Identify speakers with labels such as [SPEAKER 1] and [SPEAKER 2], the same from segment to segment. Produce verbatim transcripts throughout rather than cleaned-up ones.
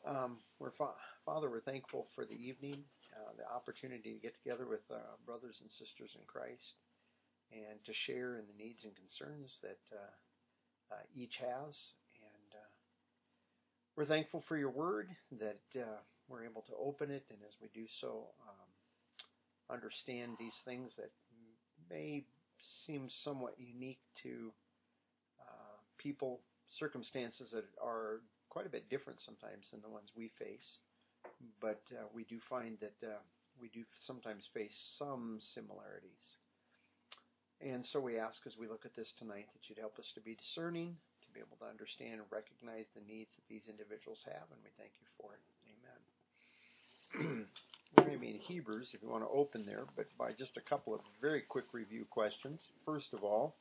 [SPEAKER 1] Um, we're fa- Father, we're thankful for the evening, uh, the opportunity to get together with uh, brothers and sisters in Christ and to share in the needs and concerns that uh, uh, each has. And uh, we're thankful for your word, that uh, we're able to open it, and as we do so, um, understand these things that may seem somewhat unique to uh, people, circumstances that are quite a bit different sometimes than the ones we face. But uh, we do find that uh, we do sometimes face some similarities. And so we ask as we look at this tonight that you'd help us to be discerning, to be able to understand and recognize the needs that these individuals have, and we thank you for it. Amen. We're going to be in Hebrews, if you want to open there, but by just a couple of very quick review questions. First of all,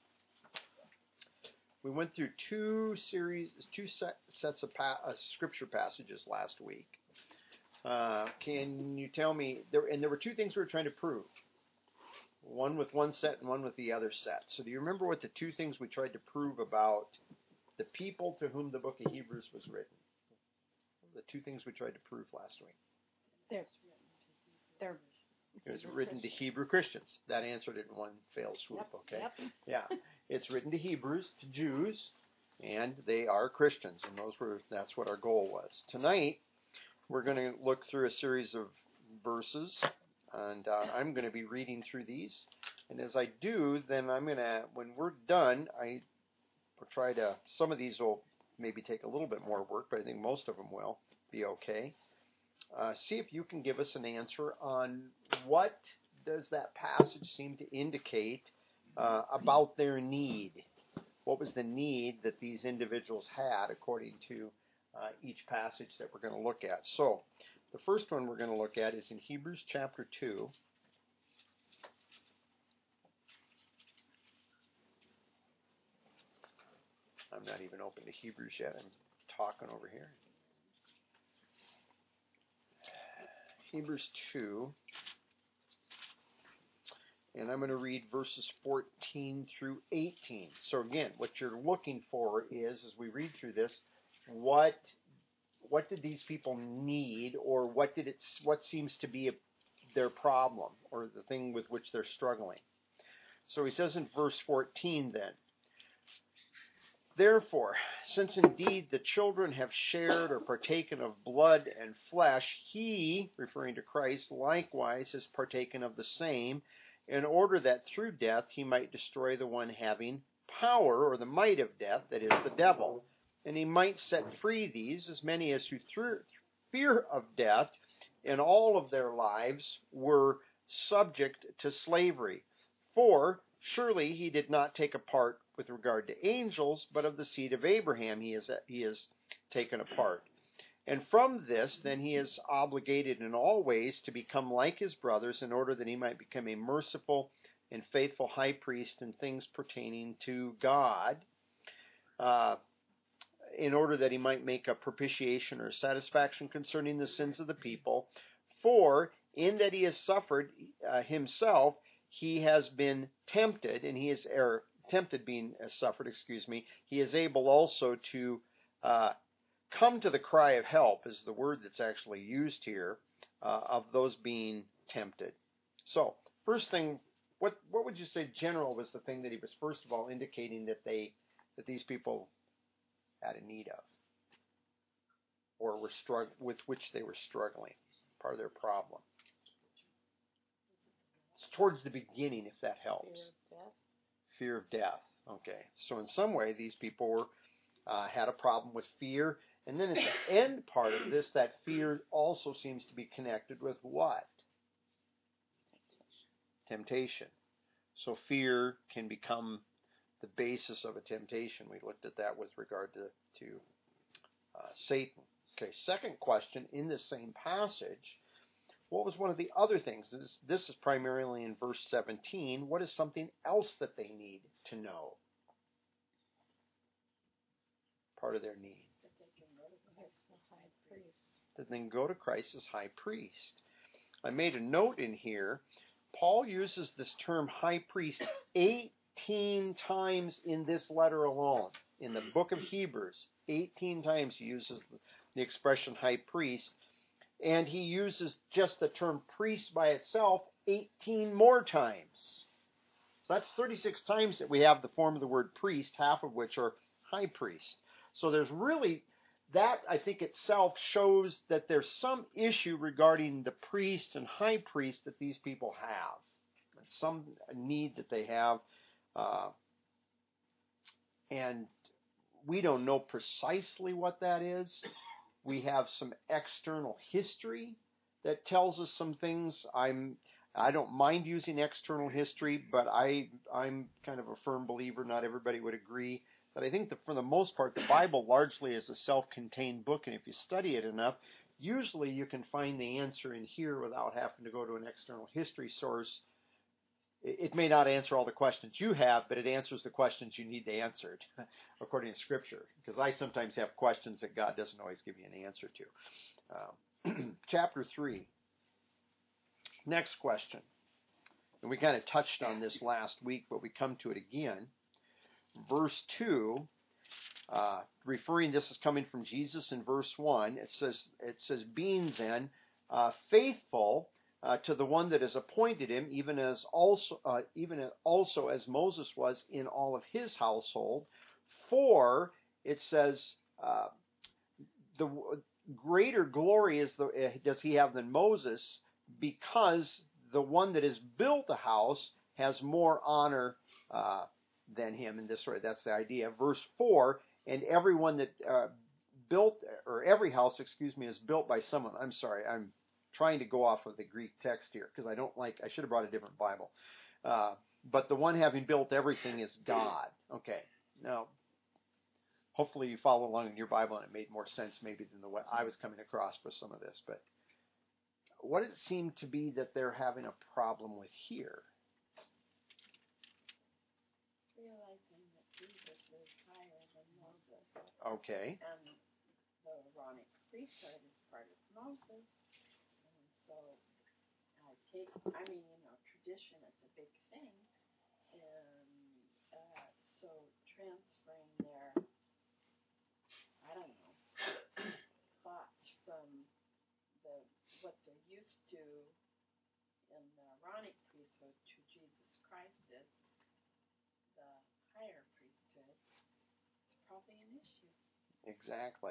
[SPEAKER 1] we went through two series, two set, sets of pa- uh, scripture passages last week. Uh, can you tell me, there, and there were two things we were trying to prove. One with one set and one with the other set. So do you remember what the two things we tried to prove about the people to whom the book of Hebrews was written? The two things we tried to prove last week.
[SPEAKER 2] They're, they're
[SPEAKER 1] it was written to Hebrew Christians. That answered it in one fell swoop,
[SPEAKER 2] yep,
[SPEAKER 1] okay?
[SPEAKER 2] Yep.
[SPEAKER 1] Yeah. It's written to Hebrews, to Jews, and they are Christians, and those were that's what our goal was. Tonight, we're going to look through a series of verses, and uh, I'm going to be reading through these. And as I do, then I'm going to, when we're done, I will try to, some of these will maybe take a little bit more work, but I think most of them will be okay. Uh, see if you can give us an answer on what does that passage seem to indicate uh, about their need. What was the need that these individuals had according to uh, each passage that we're going to look at? So, the first one we're going to look at is in Hebrews chapter two. I'm not even open to Hebrews yet. I'm talking over here. Hebrews two. And I'm going to read verses fourteen through eighteen. So again, what you're looking for is, as we read through this, what what did these people need, or what did it what seems to be a, their problem, or the thing with which they're struggling. So he says in verse fourteen then, "Therefore, since indeed the children have shared or partaken of blood and flesh, he," referring to Christ, "likewise has partaken of the same, in order that through death he might destroy the one having power," or the might of death, that is, the devil, "and he might set free these, as many as who through fear of death in all of their lives were subject to slavery. For surely he did not take a part with regard to angels, but of the seed of Abraham he is he is taken a part. And from this, then, he is obligated in all ways to become like his brothers, in order that he might become a merciful and faithful high priest in things pertaining to God, uh, in order that he might make a propitiation or satisfaction concerning the sins of the people. For in that he has suffered uh, himself, he has been tempted, and he is er, tempted being uh, suffered, excuse me, he is able also to uh, come to the cry of help, is the word that's actually used here, uh, of those being tempted." So, first thing, what what would you say general was the thing that he was first of all indicating that they that these people had a need of, or were strugg- with which they were struggling, part of their problem? It's towards the beginning, if that helps.
[SPEAKER 2] Fear of death.
[SPEAKER 1] Fear of death. Okay, so in some way, these people were uh, had a problem with fear. And then at the end part of this, that fear also seems to be connected with what? Temptation. Temptation. So fear can become the basis of a temptation. We looked at that with regard to, to uh, Satan. Okay, second question in the same passage, what was one of the other things? This, this is primarily in verse seventeen. What is something else that they need to know? Part of their need. That then go to Christ as high priest. I made a note in here. Paul uses this term high priest eighteen times in this letter alone. In the book of Hebrews, eighteen times he uses the expression high priest. And he uses just the term priest by itself eighteen more times. So that's thirty-six times that we have the form of the word priest, half of which are high priest. So there's really, that I think itself shows that there's some issue regarding the priest and high priest that these people have. Some need that they have. Uh, and we don't know precisely what that is. We have some external history that tells us some things. I'm I don't mind using external history, but I, I'm kind of a firm believer, not everybody would agree, that I think that for the most part, the Bible largely is a self-contained book, and if you study it enough, usually you can find the answer in here without having to go to an external history source. It may not answer all the questions you have, but it answers the questions you need answered, according to Scripture, because I sometimes have questions that God doesn't always give you an answer to. Um, chapter three. Next question. And we kind of touched on this last week, but we come to it again. Verse two, uh, referring, this is coming from Jesus in verse one. It says, it says, being then uh, faithful uh, to the one that has appointed him, even as also, uh, even also as Moses was in all of his household. For it says, uh, the greater glory is the uh, does he have than Moses, because the one that has built a house has more honor uh, than him. In this way, that's the idea. Verse four, and everyone that uh, built, or every house, excuse me, is built by someone. I'm sorry, I'm trying to go off of the Greek text here because I don't like. I should have brought a different Bible. Uh, but the one having built everything is God. Okay, now hopefully you follow along in your Bible and it made more sense maybe than the way I was coming across with some of this, but. What does it seem to be that they're having a problem with here?
[SPEAKER 3] Realizing that Jesus is higher than Moses.
[SPEAKER 1] Okay.
[SPEAKER 3] And the Aaronic priesthood is part of Moses. And so I take, I mean, you know, tradition is a big thing. And uh, so transferring their, I don't know, thoughts from the what they're used to in the Aaronic priesthood to Jesus Christ is the higher priesthood. It's probably an issue.
[SPEAKER 1] Exactly.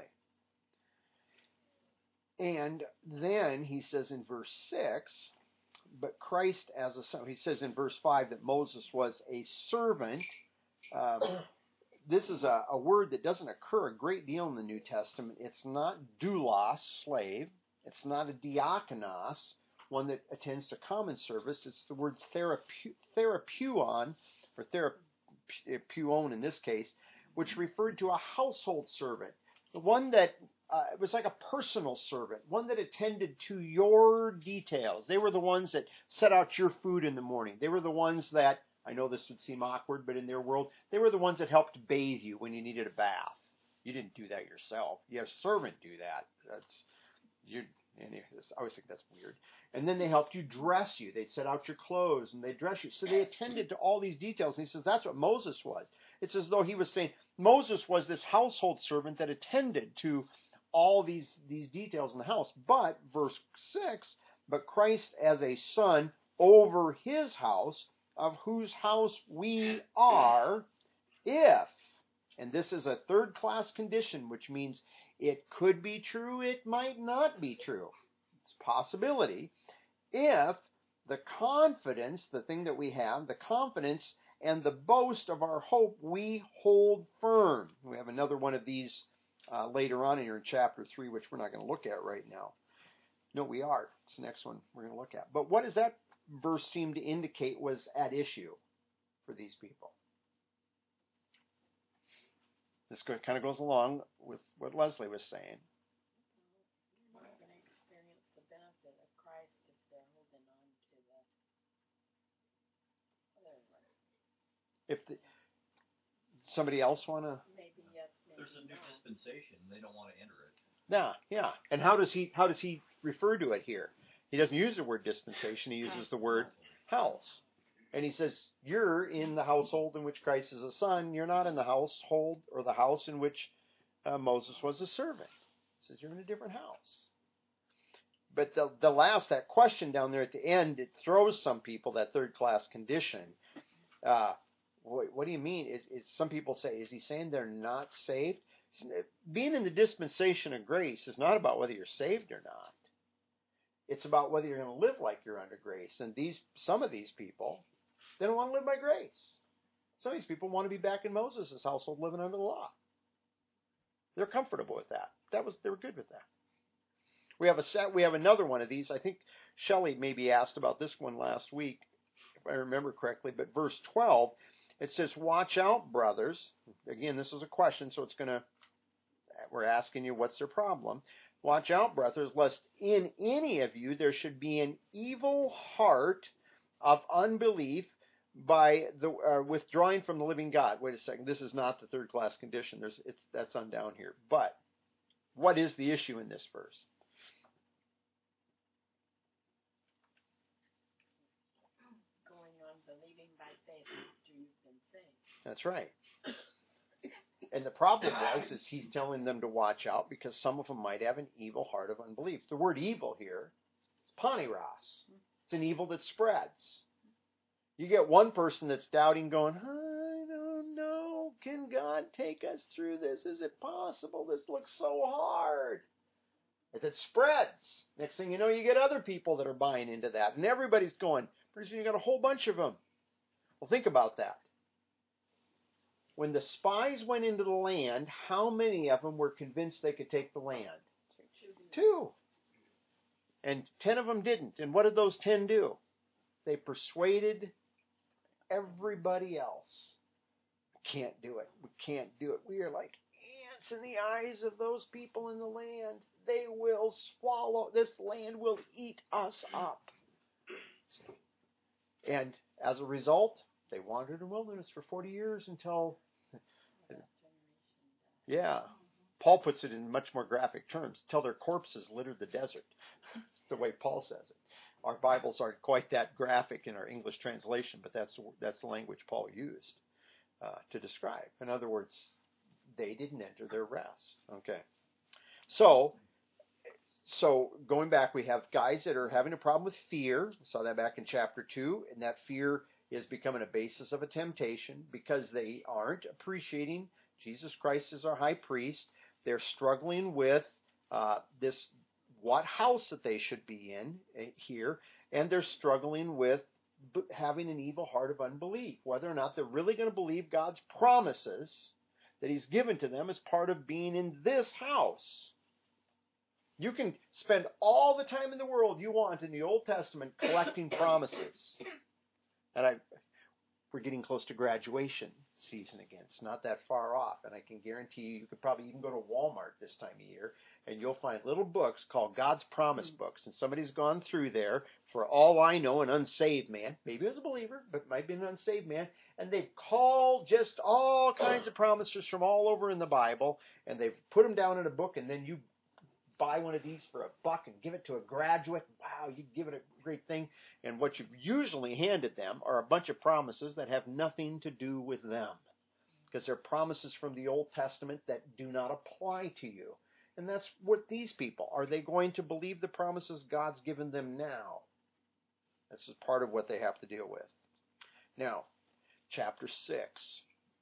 [SPEAKER 1] And then he says in verse six, but Christ as a son. He says in verse five that Moses was a servant. Um, this is a, a word that doesn't occur a great deal in the New Testament. It's not doulos, slave. It's not a diakonos, one that attends to common service. It's the word therapu- therapeuon, or therapeuon in this case, which referred to a household servant. The one that, uh, it was like a personal servant, one that attended to your details. They were the ones that set out your food in the morning. They were the ones that, I know this would seem awkward, but in their world, they were the ones that helped bathe you when you needed a bath. You didn't do that yourself. You have a servant do that. That's... You, and I always think that's weird. And then they helped you dress you. They'd set out your clothes and they'd dress you. So they attended to all these details. And he says that's what Moses was. It's as though he was saying Moses was this household servant that attended to all these, these details in the house. But, verse six, but Christ as a son over his house, of whose house we are, if, and this is a third class condition, which means it could be true, it might not be true. It's a possibility. If the confidence, the thing that we have, the confidence and the boast of our hope we hold firm. We have another one of these uh, later on here in chapter three, which we're not going to look at right now. No, we are. It's the next one we're going to look at. But what does that verse seem to indicate was at issue for these people? This kind of goes along with what Leslie was saying.
[SPEAKER 3] You're not going to experience the benefit of Christ if they're holding on to the other one.
[SPEAKER 1] If the, somebody else want to?
[SPEAKER 3] Maybe yes, maybe
[SPEAKER 4] There's a new
[SPEAKER 3] no.
[SPEAKER 4] dispensation. They don't want to enter it.
[SPEAKER 1] Yeah, yeah. And how does he how does he refer to it here? He doesn't use the word dispensation. He uses the word house. And he says, you're in the household in which Christ is a son. You're not in the household or the house in which uh, Moses was a servant. says you're in a different house. But the the last, that question down there at the end, it throws some people, that third class condition. Uh, what, what do you mean? Is, is some people say, is he saying they're not saved? Being in the dispensation of grace is not about whether you're saved or not. It's about whether you're going to live like you're under grace. And these, some of these people, they don't want to live by grace. Some of these people want to be back in Moses' household living under the law. They're comfortable with that. That was, they were good with that. We have a set, we have another one of these. I think Shelley maybe asked about this one last week, if I remember correctly. But verse twelve, it says, "Watch out, brothers." Again, this is a question, so it's going to, we're asking you what's their problem. "Watch out, brothers, lest in any of you there should be an evil heart of unbelief by the uh, withdrawing from the living God." Wait a second. This is not the third class condition. There's it's that's on down here. But what is the issue in this verse?
[SPEAKER 3] Going on believing by faith after you've been saved.
[SPEAKER 1] That's right. And the problem was, is he's telling them to watch out because some of them might have an evil heart of unbelief. The word evil here is paniros. It's an evil that spreads. You get one person that's doubting, going, "I don't know. Can God take us through this? Is it possible? This looks so hard." If it spreads, next thing you know, you get other people that are buying into that. And everybody's going, pretty soon you got a whole bunch of them. Well, think about that. When the spies went into the land, how many of them were convinced they could take the land? Two. And ten of them didn't. And what did those ten do? They persuaded everybody else. We can't do it. We can't do it. We are like ants in the eyes of those people in the land. They will swallow. This land will eat us up. And as a result, they wandered in the wilderness for forty years until... Yeah. Paul puts it in much more graphic terms. Till their corpses littered the desert. That's the way Paul says it. Our Bibles aren't quite that graphic in our English translation, but that's that's the language Paul used uh, to describe. In other words, they didn't enter their rest. Okay. So, so going back, we have guys that are having a problem with fear. We saw that back in chapter two, and that fear is becoming a basis of a temptation because they aren't appreciating Jesus Christ as our high priest. They're struggling with uh, this, what house that they should be in uh, here, and they're struggling with b- having an evil heart of unbelief, whether or not they're really going to believe God's promises that He's given to them as part of being in this house. You can spend all the time in the world you want in the Old Testament collecting promises. And I, we're getting close to graduation season again. It's not that far off. And I can guarantee you, you could probably even go to Walmart this time of year, and you'll find little books called God's Promise Books. And somebody's gone through there, for all I know, an unsaved man. Maybe it was a believer, but it might be an unsaved man. And they've called just all kinds of promises from all over in the Bible, and they've put them down in a book, and then you buy one of these for a buck and give it to a graduate. Wow, you give it a great thing. And what you've usually handed them are a bunch of promises that have nothing to do with them, because they're promises from the Old Testament that do not apply to you. And that's what these people, are they going to believe the promises God's given them now? This is part of what they have to deal with. Now, chapter six.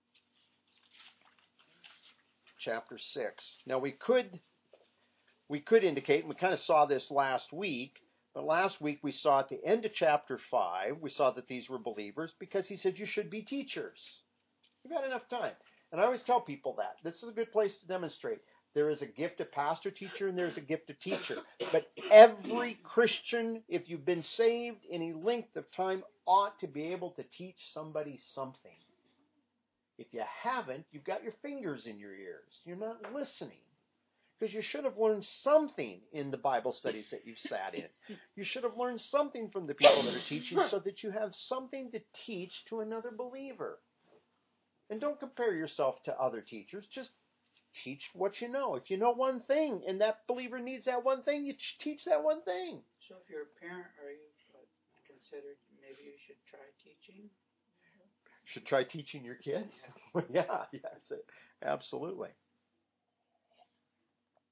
[SPEAKER 1] Chapter six. Now we could We could indicate, and we kind of saw this last week, but last week we saw at the end of chapter five, we saw that these were believers because he said you should be teachers. You've got enough time. And I always tell people that. This is a good place to demonstrate. There is a gift of pastor teacher and there's a gift of teacher. But every Christian, if you've been saved any length of time, ought to be able to teach somebody something. If you haven't, you've got your fingers in your ears. You're not listening. Because you should have learned something in the Bible studies that you've sat in. You should have learned something from the people that are teaching so that you have something to teach to another believer. And don't compare yourself to other teachers. Just teach what you know. If you know one thing and that believer needs that one thing, you teach that one thing.
[SPEAKER 5] So if you're a parent, are you considered maybe you should try teaching?
[SPEAKER 1] Should try teaching your kids? Yeah, yeah, absolutely.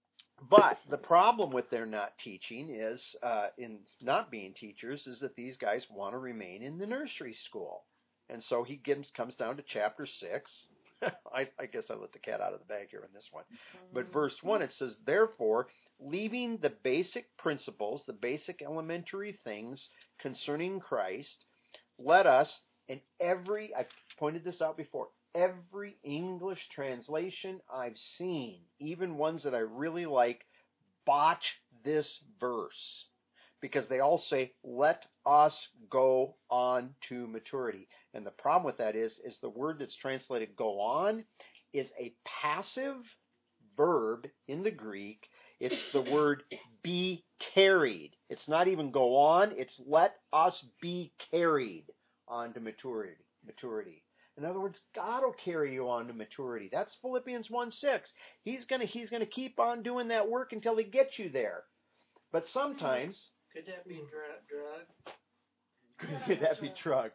[SPEAKER 1] But the problem with their not teaching is, uh, in not being teachers, is that these guys want to remain in the nursery school. And so he gives, comes down to chapter six. I, I guess I let the cat out of the bag here in this one. But verse one, it says, therefore, leaving the basic principles, the basic elementary things concerning Christ, let us, in every, I've pointed this out before, every English translation I've seen, even ones that I really like, botch this verse. Because they all say, let us go on to maturity. And the problem with that is, is the word that's translated go on is a passive verb in the Greek. It's the word be carried. It's not even go on, it's let us be carried on to maturity. maturity. In other words, God will carry you on to maturity. That's Philippians one six. He's gonna he's gonna keep on doing that work until he gets you there. But sometimes
[SPEAKER 5] Could that be drug? drug?
[SPEAKER 1] could that be drug?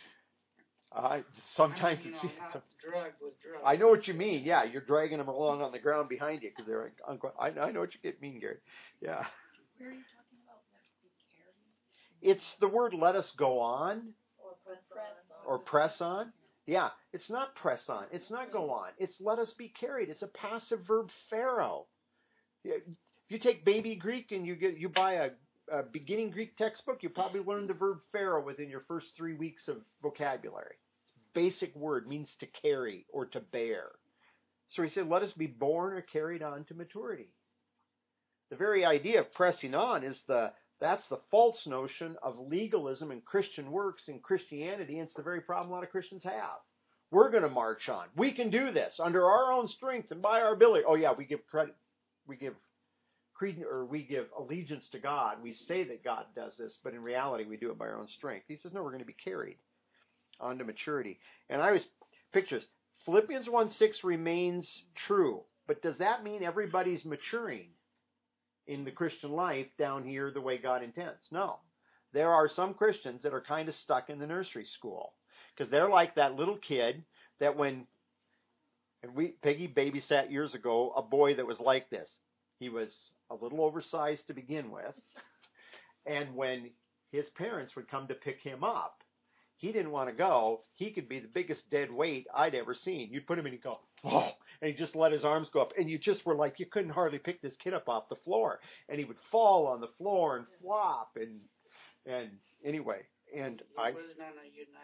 [SPEAKER 1] Uh, sometimes
[SPEAKER 5] I mean, you
[SPEAKER 1] it's.
[SPEAKER 5] know, not drug with drug.
[SPEAKER 1] I know what you mean. Yeah, you're dragging them along on the ground behind you because they're. I, I know what you mean, Gary. Yeah.
[SPEAKER 2] Where are you talking about? Let's be carried.
[SPEAKER 1] It's the word "let us go on"
[SPEAKER 3] Or press on.
[SPEAKER 1] or "press on." Yeah, it's not press on. It's not go on. It's let us be carried. It's a passive verb, pharaoh. If you take baby Greek and you get you buy a, a beginning Greek textbook, you probably learn the verb pharaoh within your first three weeks of vocabulary. It's a basic word, means to carry or to bear. So he said, let us be born or carried on to maturity. The very idea of pressing on is the that's the false notion of legalism and Christian works in Christianity, and it's the very problem a lot of Christians have. We're going to march on. We can do this under our own strength and by our ability. Oh yeah, we give credit, we give credence, or we give allegiance to God. We say that God does this, but in reality, we do it by our own strength. He says, no, we're going to be carried on to maturity. And I always picture this. Philippians one six remains true, but does that mean everybody's maturing in the Christian life down here the way God intends? No. There are some Christians that are kind of stuck in the nursery school because they're like that little kid that when and we Peggy babysat years ago a boy that was like this. He was a little oversized to begin with, and when his parents would come to pick him up, he didn't want to go. He could be the biggest dead weight I'd ever seen. You'd put him in and he'd go, oh, and he just let his arms go up. And you just were like, you couldn't hardly pick this kid up off the floor. And he would fall on the floor and flop. And and anyway, and
[SPEAKER 5] He
[SPEAKER 1] I...
[SPEAKER 5] wasn't on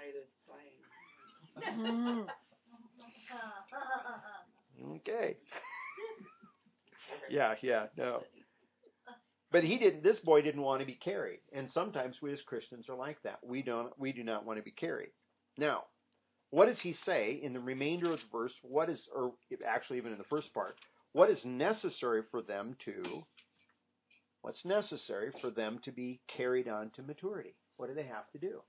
[SPEAKER 5] a United plane.
[SPEAKER 1] Okay. Yeah, yeah, no. But he didn't. This boy didn't want to be carried, and sometimes we as Christians are like that. We don't. We do not want to be carried. Now, what does he say in the remainder of the verse? What is, or actually even in the first part, what is necessary for them to? What's necessary for them to be carried on to maturity? What do they have to do?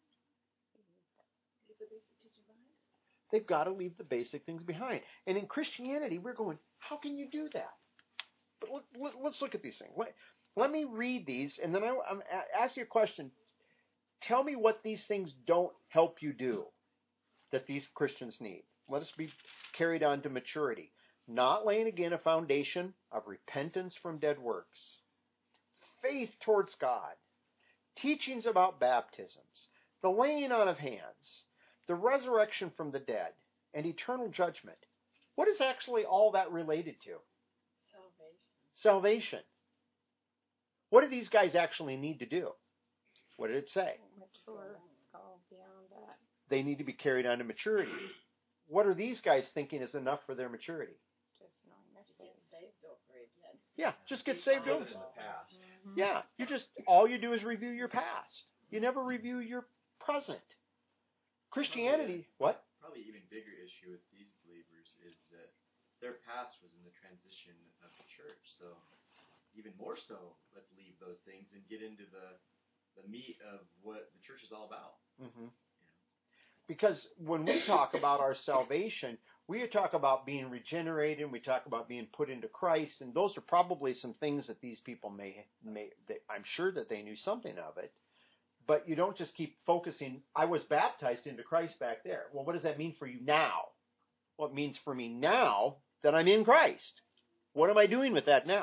[SPEAKER 1] They've got to leave the basic things behind. And in Christianity, we're going, how can you do that? But let, let, let's look at these things. Let, let me read these, and then I, I'm ask you a question. Tell me what these things don't help you do that these Christians need. Let us be carried on to maturity. Not laying again a foundation of repentance from dead works, faith towards God, teachings about baptisms, the laying on of hands, the resurrection from the dead, and eternal judgment. What is actually all that related to? Salvation. What do these guys actually need to do? What did it say?
[SPEAKER 2] Mature. Go beyond that.
[SPEAKER 1] They need to be carried on to maturity. What are these guys thinking is enough for their maturity?
[SPEAKER 2] Just knowing their
[SPEAKER 3] Get
[SPEAKER 2] sins.
[SPEAKER 3] saved over again.
[SPEAKER 1] Yeah, just get saved
[SPEAKER 4] Live
[SPEAKER 1] over.
[SPEAKER 4] it in the past.
[SPEAKER 2] Mm-hmm.
[SPEAKER 1] Yeah, you just all you do is review your past. You never review your present. Christianity, what?
[SPEAKER 6] Probably even bigger issue with these believers is that their past was in the transition of the church. So even more so, let's leave those things and get into the the meat of what the church is all about.
[SPEAKER 1] Mm-hmm. Because when we talk about our salvation, we talk about being regenerated, and we talk about being put into Christ, and those are probably some things that these people may, may that I'm sure that they knew something of it. But you don't just keep focusing, I was baptized into Christ back there. Well, what does that mean for you now? Well, it means for me now that I'm in Christ. What am I doing with that now?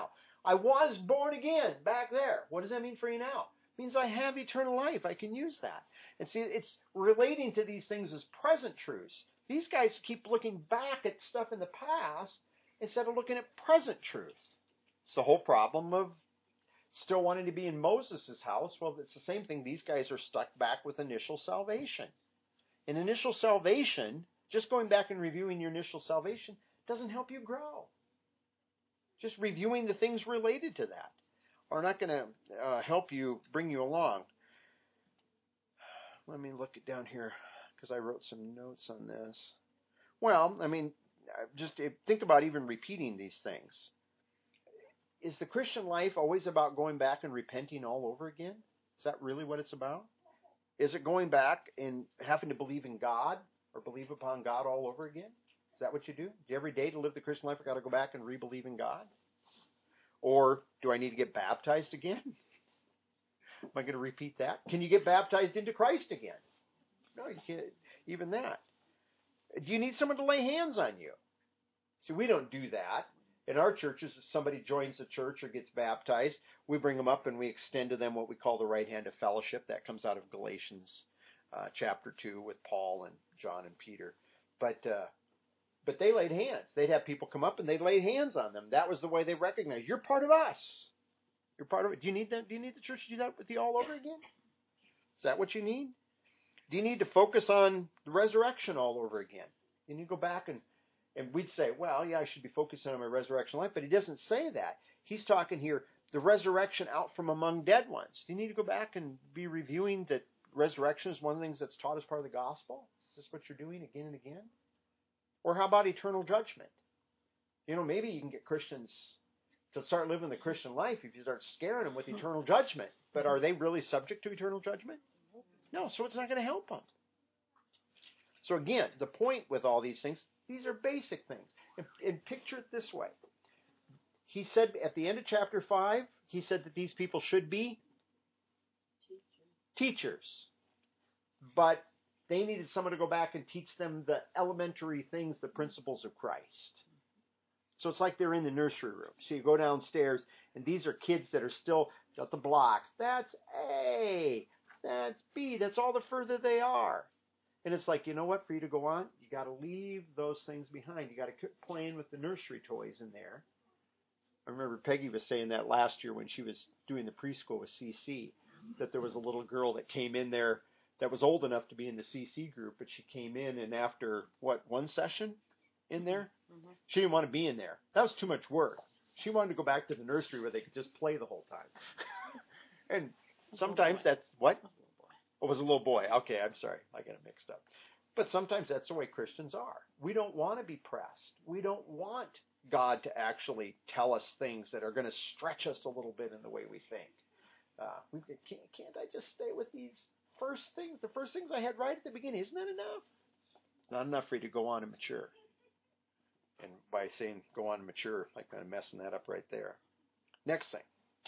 [SPEAKER 1] I was born again back there. What does that mean for you now? It means I have eternal life. I can use that. And see, it's relating to these things as present truths. These guys keep looking back at stuff in the past instead of looking at present truth. It's the whole problem of still wanting to be in Moses' house. Well, it's the same thing. These guys are stuck back with initial salvation. In initial salvation, just going back and reviewing your initial salvation doesn't help you grow. Just reviewing the things related to that are not going to uh, help you, bring you along. Let me look it down here because I wrote some notes on this. Well, I mean, just think about even repeating these things. Is the Christian life always about going back and repenting all over again? Is that really what it's about? Is it going back and having to believe in God or believe upon God all over again? Is that what you do? Do every day to live the Christian life, I've got to go back and re-believe in God? Or do I need to get baptized again? Am I going to repeat that? Can you get baptized into Christ again? No, you can't. Even that. Do you need someone to lay hands on you? See, we don't do that. In our churches, if somebody joins the church or gets baptized, we bring them up and we extend to them what we call the right hand of fellowship. That comes out of Galatians uh, chapter two with Paul and John and Peter. But uh, but they laid hands. They'd have people come up and they'd lay hands on them. That was the way they recognized, you're part of us. You're part of it. Do you need that? Do you need the church to do that with you all over again? Is that what you need? Do you need to focus on the resurrection all over again? You need to go back and And we'd say, well, yeah, I should be focusing on my resurrection life. But he doesn't say that. He's talking here, the resurrection out from among dead ones. Do you need to go back and be reviewing that resurrection is one of the things that's taught as part of the gospel? Is this what you're doing again and again? Or how about eternal judgment? You know, maybe you can get Christians to start living the Christian life if you start scaring them with eternal judgment. But are they really subject to eternal judgment? No, so it's not going to help them. So again, the point with all these things, these are basic things. And, and picture it this way. He said at the end of chapter five, he said that these people should be teachers. But they needed someone to go back and teach them the elementary things, the principles of Christ. So it's like they're in the nursery room. So you go downstairs, and these are kids that are still got the blocks. That's A. That's B. That's all the further they are. And it's like, you know what? For you to go on, you got to leave those things behind. You got to quit playing with the nursery toys in there. I remember Peggy was saying that last year when she was doing the preschool with C C, that there was a little girl that came in there that was old enough to be in the C C group, but she came in and after, what, one session in there? Mm-hmm. She didn't want to be in there. That was too much work. She wanted to go back to the nursery where they could just play the whole time. And sometimes that's, what? It was a little boy. Okay, I'm sorry. I got it mixed up. But sometimes that's the way Christians are. We don't want to be pressed. We don't want God to actually tell us things that are going to stretch us a little bit in the way we think. Uh, we can't, can't I just stay with these first things? The first things I had right at the beginning. Isn't that enough? It's not enough for you to go on and mature. And by saying go on and mature, I'm kind of messing that up right there. Next thing.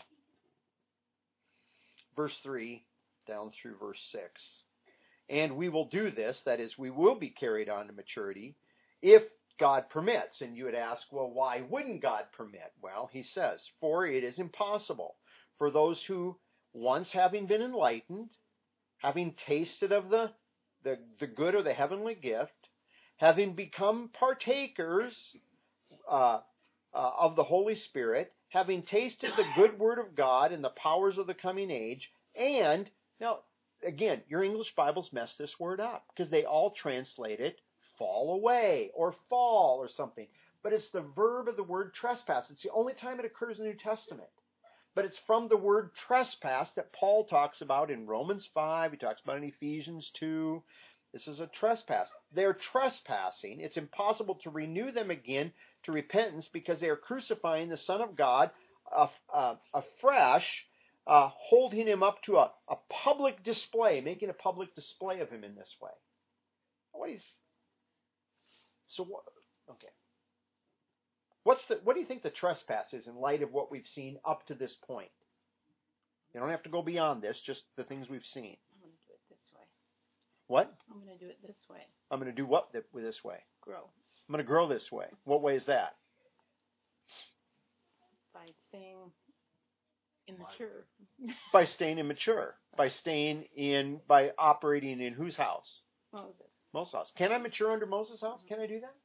[SPEAKER 1] Verse three down through verse six. And we will do this, that is, we will be carried on to maturity if God permits. And you would ask, well, why wouldn't God permit? Well, he says, for it is impossible for those who, once having been enlightened, having tasted of the, the, the good or the heavenly gift, having become partakers uh, uh, of the Holy Spirit, having tasted the good word of God and the powers of the coming age, and, now, again, your English Bibles mess this word up because they all translate it fall away or fall or something. But it's the verb of the word trespass. It's the only time it occurs in the New Testament. But it's from the word trespass that Paul talks about in Romans five. He talks about in Ephesians two. This is a trespass. They're trespassing. It's impossible to renew them again to repentance because they are crucifying the Son of God uh, uh, afresh, uh, holding him up to a, a public display, making a public display of him in this way. What is so? What, okay. What's the? What do you think the trespass is in light of what we've seen up to this point? You don't have to go beyond this; just the things we've seen.
[SPEAKER 3] I'm going to do it this way.
[SPEAKER 1] What?
[SPEAKER 3] I'm going to do it this way.
[SPEAKER 1] I'm going to do what this way?
[SPEAKER 3] Grow.
[SPEAKER 1] I'm going to grow this way. What way is that?
[SPEAKER 3] By
[SPEAKER 2] By staying immature.
[SPEAKER 1] By staying immature. By staying in, by operating in whose house?
[SPEAKER 2] Moses.
[SPEAKER 1] Moses' house. Can I mature under Moses' house? Can I do that?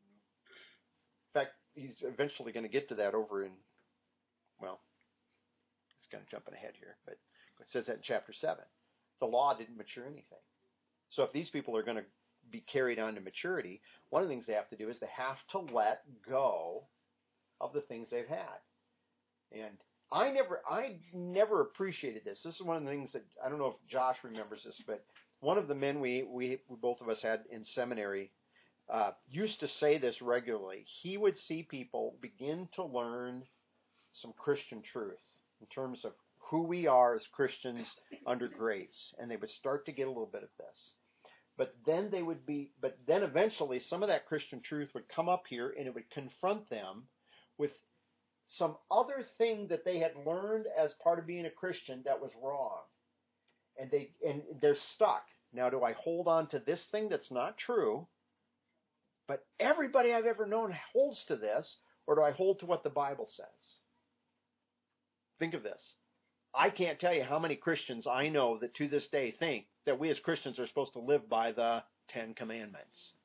[SPEAKER 1] In fact, he's eventually going to get to that over in, well, it's kind of jumping ahead here, but it says that in chapter seven. The law didn't mature anything. So if these people are going to be carried on to maturity, one of the things they have to do is they have to let go of the things they've had. And I never, I never appreciated this. This is one of the things that, I don't know if Josh remembers this, but one of the men we, we, we both of us had in seminary uh, used to say this regularly. He would see people begin to learn some Christian truth in terms of who we are as Christians under grace, and they would start to get a little bit of this. But then they would be, but then eventually some of that Christian truth would come up here, and it would confront them with some other thing that they had learned as part of being a Christian that was wrong. And they and they're stuck. Now, do I hold on to this thing that's not true, but everybody I've ever known holds to this, or do I hold to what the Bible says? Think of this. I can't tell you how many Christians I know that to this day think that we as Christians are supposed to live by the Ten Commandments.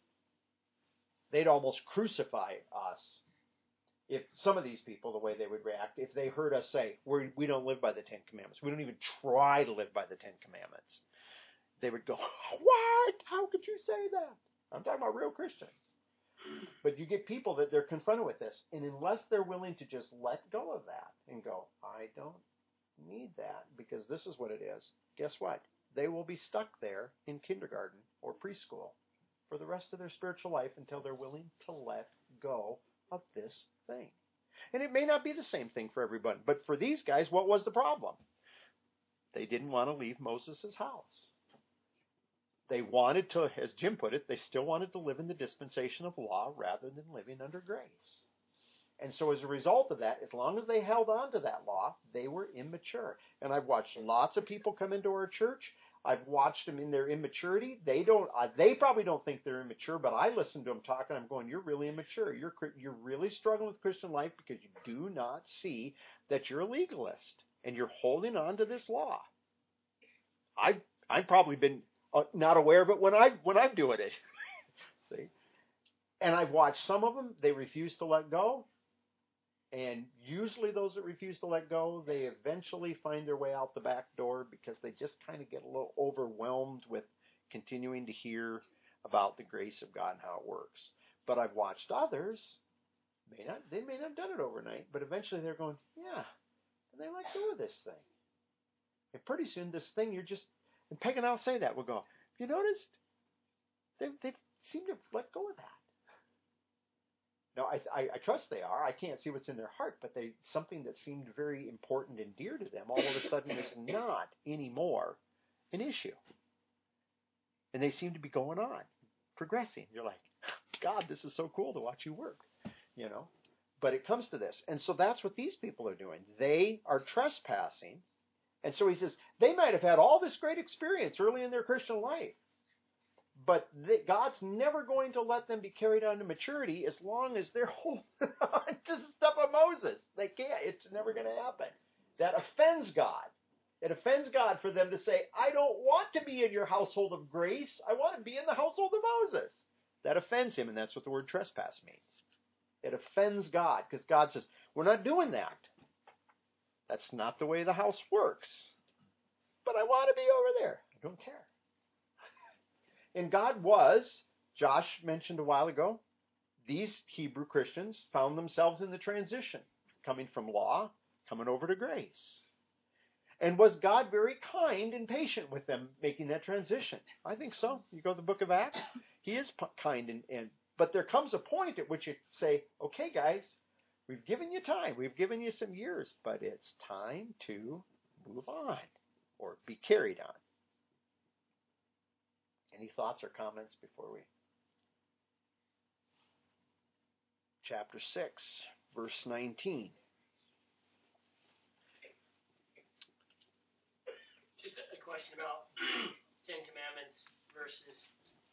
[SPEAKER 1] They'd almost crucify us if some of these people, the way they would react, if they heard us say, We're, we don't live by the Ten Commandments. We don't even try to live by the Ten Commandments. They would go, what? How could you say that? I'm talking about real Christians. But you get people that they're confronted with this, and unless they're willing to just let go of that and go, I don't need that because this is what it is, guess what? They will be stuck there in kindergarten or preschool for the rest of their spiritual life until they're willing to let go of this thing. And it may not be the same thing for everybody, but for these guys, what was the problem? They didn't want to leave Moses' house. They wanted to, as Jim put it, they still wanted to live in the dispensation of law rather than living under grace. And so as a result of that, as long as they held on to that law, they were immature. And I've watched lots of people come into our church. I've watched them in their immaturity. They don't. Uh, they probably don't think they're immature, but I listen to them talk, and I'm going, "You're really immature. You're you're really struggling with Christian life because you do not see that you're a legalist and you're holding on to this law." I I've probably been uh, not aware of it when I when I'm doing it. See, and I've watched some of them. They refuse to let go. And usually those that refuse to let go, they eventually find their way out the back door because they just kind of get a little overwhelmed with continuing to hear about the grace of God and how it works. But I've watched others, may not, they may not have done it overnight, but eventually they're going, yeah, and they let go of this thing. And pretty soon this thing, you're just, and Peg and I'll say that, we'll go, you noticed? They they seem to have let go of that. No, I, I, I trust they are. I can't see what's in their heart, but they something that seemed very important and dear to them all of a sudden is not anymore an issue. And they seem to be going on, progressing. You're like, God, this is so cool to watch you work, you know. But it comes to this. And so that's what these people are doing. They are trespassing. And so he says, they might have had all this great experience early in their Christian life. But the, God's never going to let them be carried on to maturity as long as they're holding on to the stuff of Moses. They can't. It's never going to happen. That offends God. It offends God for them to say, I don't want to be in your household of grace. I want to be in the household of Moses. That offends him, and that's what the word trespass means. It offends God because God says, we're not doing that. That's not the way the house works. But I want to be over there. I don't care. And God was, Josh mentioned a while ago, these Hebrew Christians found themselves in the transition, coming from law, coming over to grace. And was God very kind and patient with them making that transition? I think so. You go to the book of Acts, he is kind. and, and But there comes a point at which you say, okay, guys, we've given you time. We've given you some years, but it's time to move on or be carried on. Any thoughts or comments before we? Chapter six, verse nineteen.
[SPEAKER 7] Just a question about Ten Commandments verses.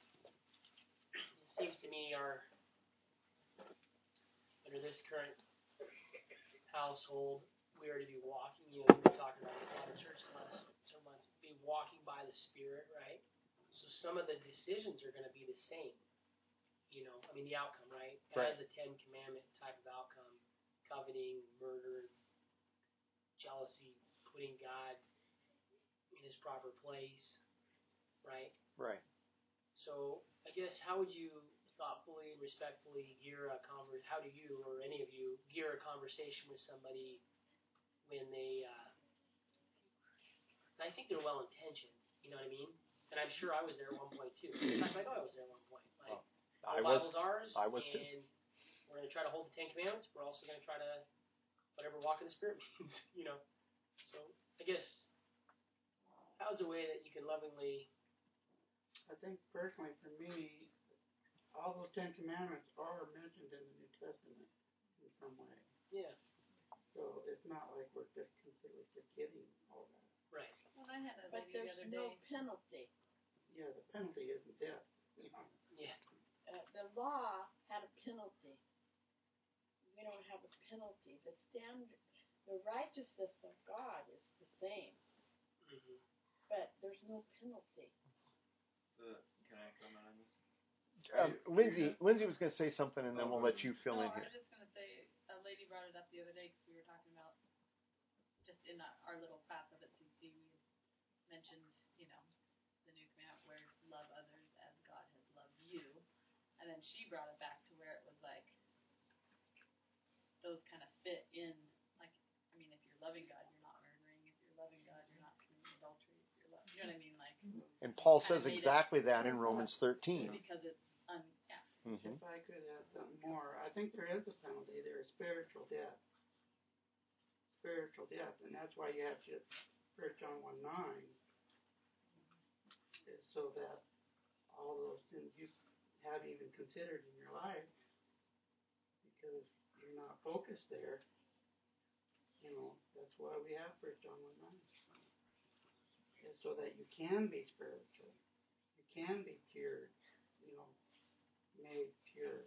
[SPEAKER 7] It seems to me are, under this current household, we are to be walking. You know, you've been talking about this a lot of church the last several months. Be walking by the Spirit, right? So some of the decisions are going to be the same. You know, I mean the outcome, right?
[SPEAKER 1] Right.
[SPEAKER 7] As a Ten Commandment type of outcome, coveting, murder, jealousy, putting God in His proper place, right?
[SPEAKER 1] Right.
[SPEAKER 7] So I guess how would you thoughtfully and respectfully gear a conver- how do you or any of you gear a conversation with somebody when they uh, and I think they're well intentioned, you know what I mean? And I'm sure I was there at one point too. In fact, I know I was there at one point. Like
[SPEAKER 1] Oh, I
[SPEAKER 7] the
[SPEAKER 1] was.
[SPEAKER 7] Bible's ours,
[SPEAKER 1] I was too.
[SPEAKER 7] and we're going to try to hold the Ten Commandments. We're also going to try to whatever walk in the Spirit means, you know. So I guess how's a way that you can lovingly.
[SPEAKER 5] I think personally for me, all those Ten Commandments are mentioned in the New Testament in some way.
[SPEAKER 7] Yeah.
[SPEAKER 5] So it's not like we're just completely forgetting all that.
[SPEAKER 7] Right.
[SPEAKER 2] Well, I had a
[SPEAKER 3] But
[SPEAKER 2] lady the
[SPEAKER 3] there's
[SPEAKER 2] other
[SPEAKER 3] no
[SPEAKER 2] day.
[SPEAKER 3] penalty.
[SPEAKER 5] Yeah, the penalty isn't death. You know.
[SPEAKER 7] Yeah.
[SPEAKER 3] Uh, the law had a penalty. We don't have a penalty. The standard, the righteousness of God is the same,
[SPEAKER 7] Mm-hmm.
[SPEAKER 3] but there's no penalty.
[SPEAKER 6] The, can I comment on this?
[SPEAKER 1] Um, Lindsay, Lindsay was going to say something, and then we'll let you fill
[SPEAKER 2] no,
[SPEAKER 1] in
[SPEAKER 2] I
[SPEAKER 1] here.
[SPEAKER 2] was just going to say, a lady brought it up the other day because we were talking about, just in our, our little class of at C C, we mentioned, you know, the new commandment where love others as God has loved you. And then she brought it back to where it was like, those kind of fit in, like, I mean, if you're loving God, you're not murdering. If you're loving God, you're not committing adultery. If you're lo- you know what I mean? Like,
[SPEAKER 1] And Paul
[SPEAKER 2] kinda
[SPEAKER 1] says
[SPEAKER 2] made it
[SPEAKER 1] exactly that in
[SPEAKER 3] simple.
[SPEAKER 1] Romans thirteen.
[SPEAKER 2] because it's, un, yeah.
[SPEAKER 1] Mm-hmm.
[SPEAKER 5] If I could add something more, I think there is a penalty. There is spiritual death. Spiritual death, and that's why you have to, First John one nine, is so that all those things you haven't even considered in your life, because you're not focused there, you know, that's why we have First John one nine. It's so that you can be spiritual. You can be cured, you know, made pure.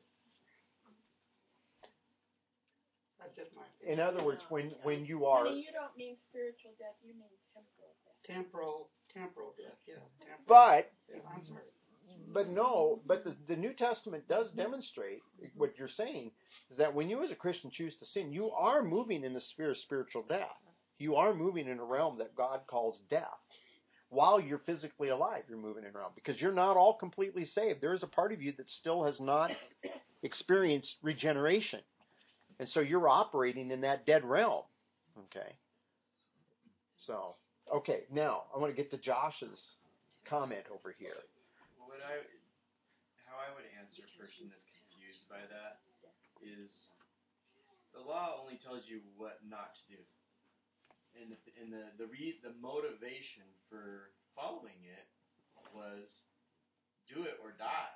[SPEAKER 5] That's just my opinion.
[SPEAKER 1] In other words, when when you are
[SPEAKER 3] Honey, you don't mean spiritual death, you mean temporal death.
[SPEAKER 5] Temporal, temporal death, yeah. Temporal,
[SPEAKER 1] But
[SPEAKER 5] yeah, I'm sorry.
[SPEAKER 1] but no, but the, the New Testament does demonstrate what you're saying is that when you as a Christian choose to sin, you are moving in the sphere of spiritual death. You are moving in a realm that God calls death. While you're physically alive, you're moving in a realm because you're not all completely saved. There is a part of you that still has not experienced regeneration. And so you're operating in that dead realm. Okay. So, okay, now I want to get to Josh's comment over here.
[SPEAKER 6] What I, how I would answer a person that's confused by that is the law only tells you what not to do, and the and the the, re, the motivation for following it was do it or die.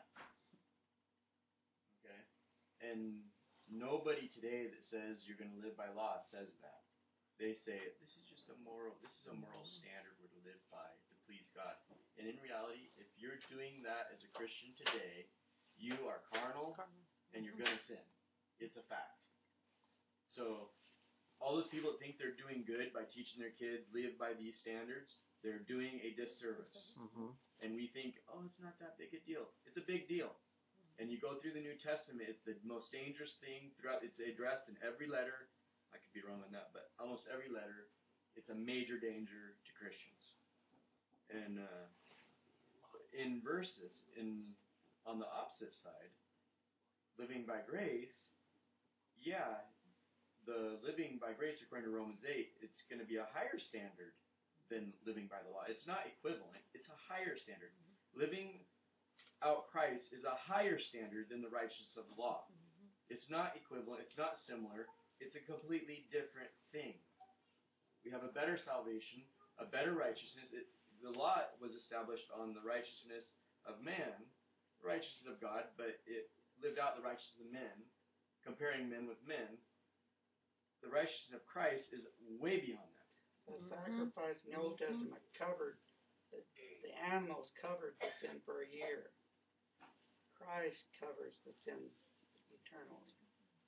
[SPEAKER 6] Okay, and nobody today that says you're going to live by law says that. They say this is just a moral. This is a moral standard we're to live by to please God. And in reality, if you're doing that as a Christian today, you are carnal and you're going to sin. It's a fact. So all those people that think they're doing good by teaching their kids live by these standards, they're doing a disservice.
[SPEAKER 1] Mm-hmm.
[SPEAKER 6] And we think, oh, it's not that big a deal. It's a big deal. And you go through the New Testament, it's the most dangerous thing throughout. It's addressed in every letter. I could be wrong on that, but almost every letter, it's a major danger to Christians. And uh, in verses, in on the opposite side, living by grace, yeah, the living by grace according to Romans eight, it's going to be a higher standard than living by the law. It's not equivalent. It's a higher standard. Living out Christ is a higher standard than the righteousness of the law. It's not equivalent. It's not similar. It's a completely different thing. We have a better salvation, a better righteousness. It, the law was established on the righteousness of man, the righteousness of God, but it lived out the righteousness of men, comparing men with men. The righteousness of Christ is way beyond that.
[SPEAKER 5] The sacrifice in the Old Testament covered, the, the animals covered the sin for a year. Christ covers the sin eternally.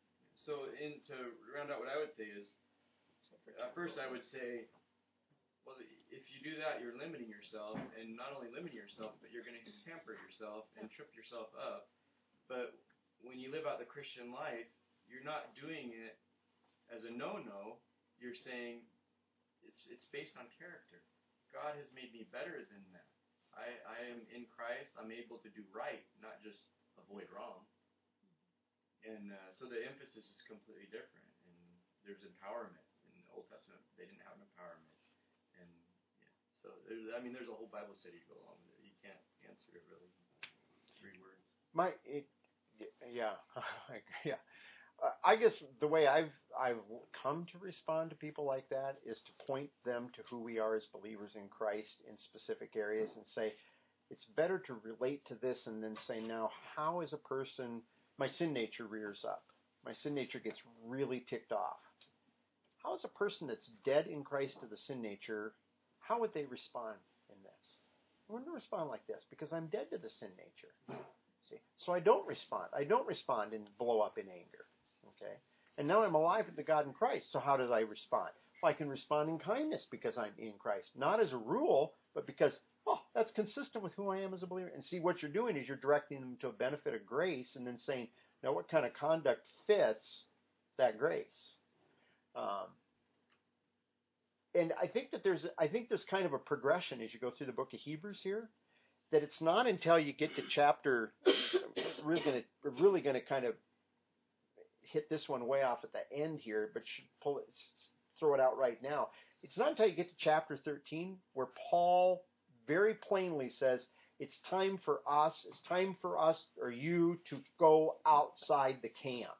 [SPEAKER 6] so in to round out what I would say is, at first I would say, well, if you do that, you're limiting yourself, and not only limiting yourself, but you're going to hamper yourself and trip yourself up. But when you live out the Christian life, you're not doing it as a no-no. You're saying it's it's based on character. God has made me better than that. I, I am in Christ. I'm able to do right, not just avoid wrong. And uh, so the emphasis is completely different. And there's empowerment. In the Old Testament, they didn't have empowerment. And yeah, so there's, I mean, there's a whole Bible study to go along with it. You can't answer it really in three words.
[SPEAKER 1] My, it, yeah, yeah. Uh, I guess the way I've I've come to respond to people like that is to point them to who we are as believers in Christ in specific areas and say, it's better to relate to this and then say, now, how is a person, my sin nature rears up. My sin nature gets really ticked off. How is a person that's dead in Christ to the sin nature, how would they respond in this? I wouldn't respond like this because I'm dead to the sin nature. See, so I don't respond. I don't respond and blow up in anger. Okay, and now I'm alive to God in Christ. So how do I respond? Well, I can respond in kindness because I'm in Christ, not as a rule, but because oh, that's consistent with who I am as a believer. And see, what you're doing is you're directing them to a benefit of grace, and then saying, now, what kind of conduct fits that grace? Um, and I think that there's, I think there's kind of a progression as you go through the book of Hebrews here. That it's not until you get to chapter, really going to, really going to kind of hit this one way off at the end here, but should pull it, throw it out right now. It's not until you get to chapter thirteen where Paul very plainly says it's time for us, it's time for us or you to go outside the camp.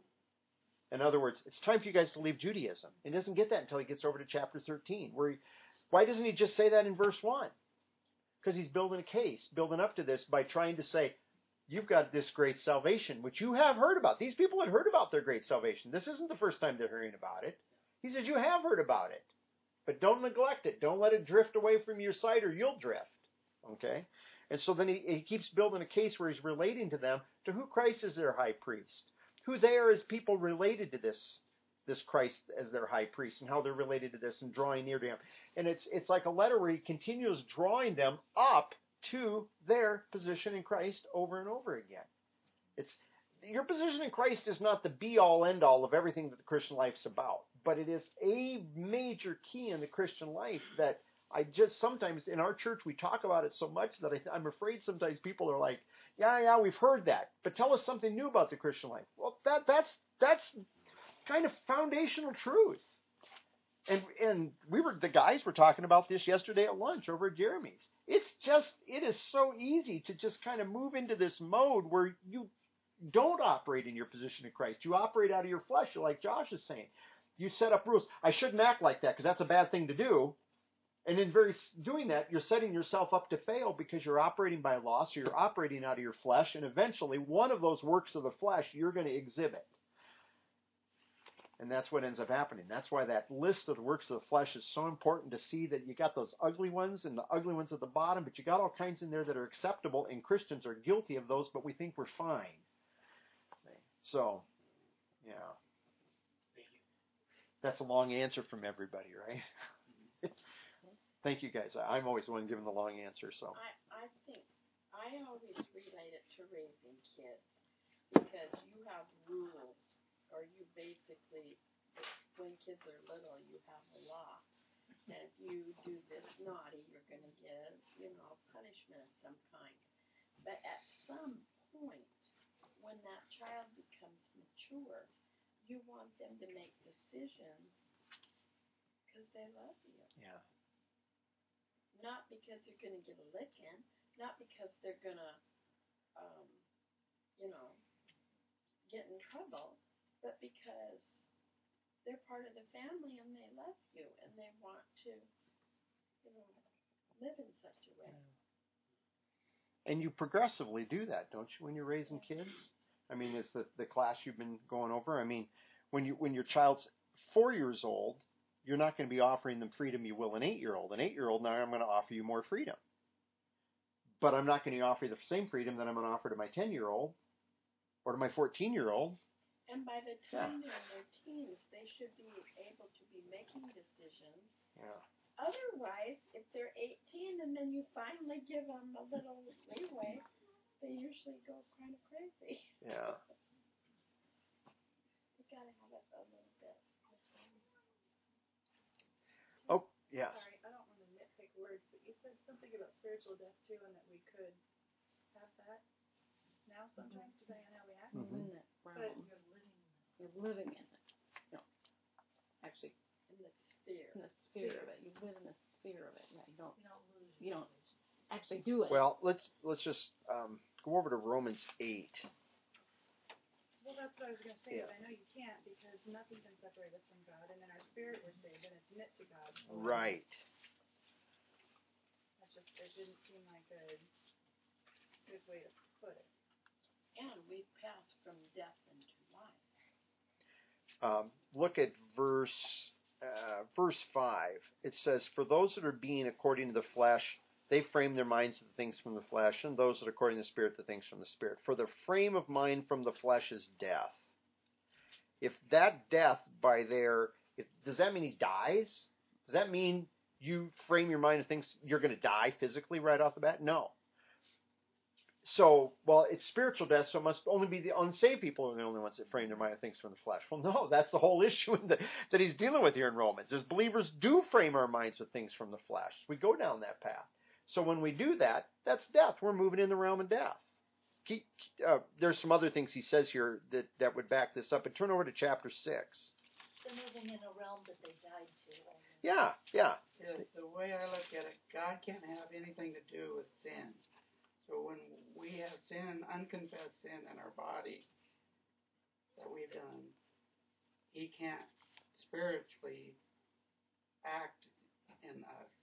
[SPEAKER 1] In other words, it's time for you guys to leave Judaism. He doesn't get that until he gets over to chapter thirteen. Where he, why doesn't he just say that in verse one? Because he's building a case, building up to this by trying to say, you've got this great salvation, which you have heard about. These people had heard about their great salvation. This isn't the first time they're hearing about it. He says, you have heard about it, but don't neglect it. Don't let it drift away from your sight or you'll drift. Okay? And so then he, he keeps building a case where he's relating to them to who Christ is their high priest, who they are as people related to this, this Christ as their high priest, and how they're related to this and drawing near to him. And it's it's like a letter where he continues drawing them up to their position in Christ over and over again. It's your position in Christ is not the be-all, end-all of everything that the Christian life's about, but it is a major key in the Christian life that I just sometimes, in our church, we talk about it so much that I, I'm afraid sometimes people are like, yeah, yeah, we've heard that, but tell us something new about the Christian life. Well, that that's that's kind of foundational truth. And and we were the guys were talking about this yesterday at lunch over at Jeremy's. It's just it is so easy to just kind of move into this mode where you don't operate in your position in Christ. You operate out of your flesh, like Josh is saying. You set up rules. I shouldn't act like that because that's a bad thing to do. And in very doing that, you're setting yourself up to fail because you're operating by law, so you're operating out of your flesh, and eventually one of those works of the flesh you're going to exhibit. And that's what ends up happening. That's why that list of the works of the flesh is so important to see that you got those ugly ones and the ugly ones at the bottom, but you got all kinds in there that are acceptable, and Christians are guilty of those, but we think we're fine. So, yeah.
[SPEAKER 7] Thank you.
[SPEAKER 1] That's a long answer from everybody, right? Thank you, guys. I'm always the one giving the long answer, so.
[SPEAKER 3] I, I think, I always relate it to raising kids because you have rules, or you basically, when kids are little, you have a law. And if you do this naughty, you're going to get, you know, punishment of some kind. But at some point, when that child becomes mature, you want them to make decisions because they love you.
[SPEAKER 1] Yeah.
[SPEAKER 3] Not because they're going to get a licking, not because they're going to, um, you know, get in trouble, but because they're part of the family and they love you and they want to, you know, live in such a way.
[SPEAKER 1] And you progressively do that, don't you, when you're raising kids? I mean, it's the, the class you've been going over. I mean, when you when your child's four years old, you're not going to be offering them freedom you will an eight-year-old. An eight-year-old, now I'm going to offer you more freedom. But I'm not going to offer you the same freedom that I'm going to offer to my ten-year-old or to my fourteen-year-old.
[SPEAKER 3] And by the time they're in their teens, they should be able to be making decisions.
[SPEAKER 1] Yeah.
[SPEAKER 3] Otherwise, if they're eighteen and then you finally give them a little leeway, they usually go kind of crazy.
[SPEAKER 1] Yeah.
[SPEAKER 3] You gotta have it a little bit.
[SPEAKER 1] Oh, yes.
[SPEAKER 8] Sorry, I don't want to nitpick words, but you said something about spiritual death too, and that we could have that now sometimes, depending on how we act.
[SPEAKER 1] Mhm.
[SPEAKER 9] In that realm.
[SPEAKER 8] But
[SPEAKER 9] You're living in it. No. Actually,
[SPEAKER 3] In the sphere.
[SPEAKER 9] in the sphere of it. You live in the sphere of it. Yeah, you don't.
[SPEAKER 2] You don't lose.
[SPEAKER 9] You don't actually do it.
[SPEAKER 1] Well, let's let's just um, go over to Romans eight.
[SPEAKER 8] well, that's what I was going to say.
[SPEAKER 1] Yeah.
[SPEAKER 8] Is I know you can't because nothing can separate us from God, and in our spirit we're saved, and it's knit to God.
[SPEAKER 1] Right.
[SPEAKER 8] That just it didn't seem like a good way to put it.
[SPEAKER 3] And we pass from death into life.
[SPEAKER 1] Um, look at verse uh, verse five. It says, "For those that are being according to the flesh, they frame their minds to the things from the flesh, and those that are according to the Spirit, the things from the Spirit. For the frame of mind from the flesh is death." If that death by there, if, does that mean he dies? Does that mean you frame your mind to things you're going to die physically right off the bat? No. So, well, it's spiritual death, so it must only be the unsaved people who are the only ones that frame their mind of things from the flesh. Well, no, that's the whole issue that, that he's dealing with here in Romans. As believers do frame our minds with things from the flesh. We go down that path. So when we do that, that's death. We're moving in the realm of death. Keep, uh, there's some other things he says here that, that would back this up. And turn over to chapter six.
[SPEAKER 2] They're moving in a realm that they died to.
[SPEAKER 1] Yeah, yeah.
[SPEAKER 5] Yeah, the way I look at it, God can't have anything to do with sin. So when we have sin, unconfessed sin in our body that we've done, he can't spiritually act in us,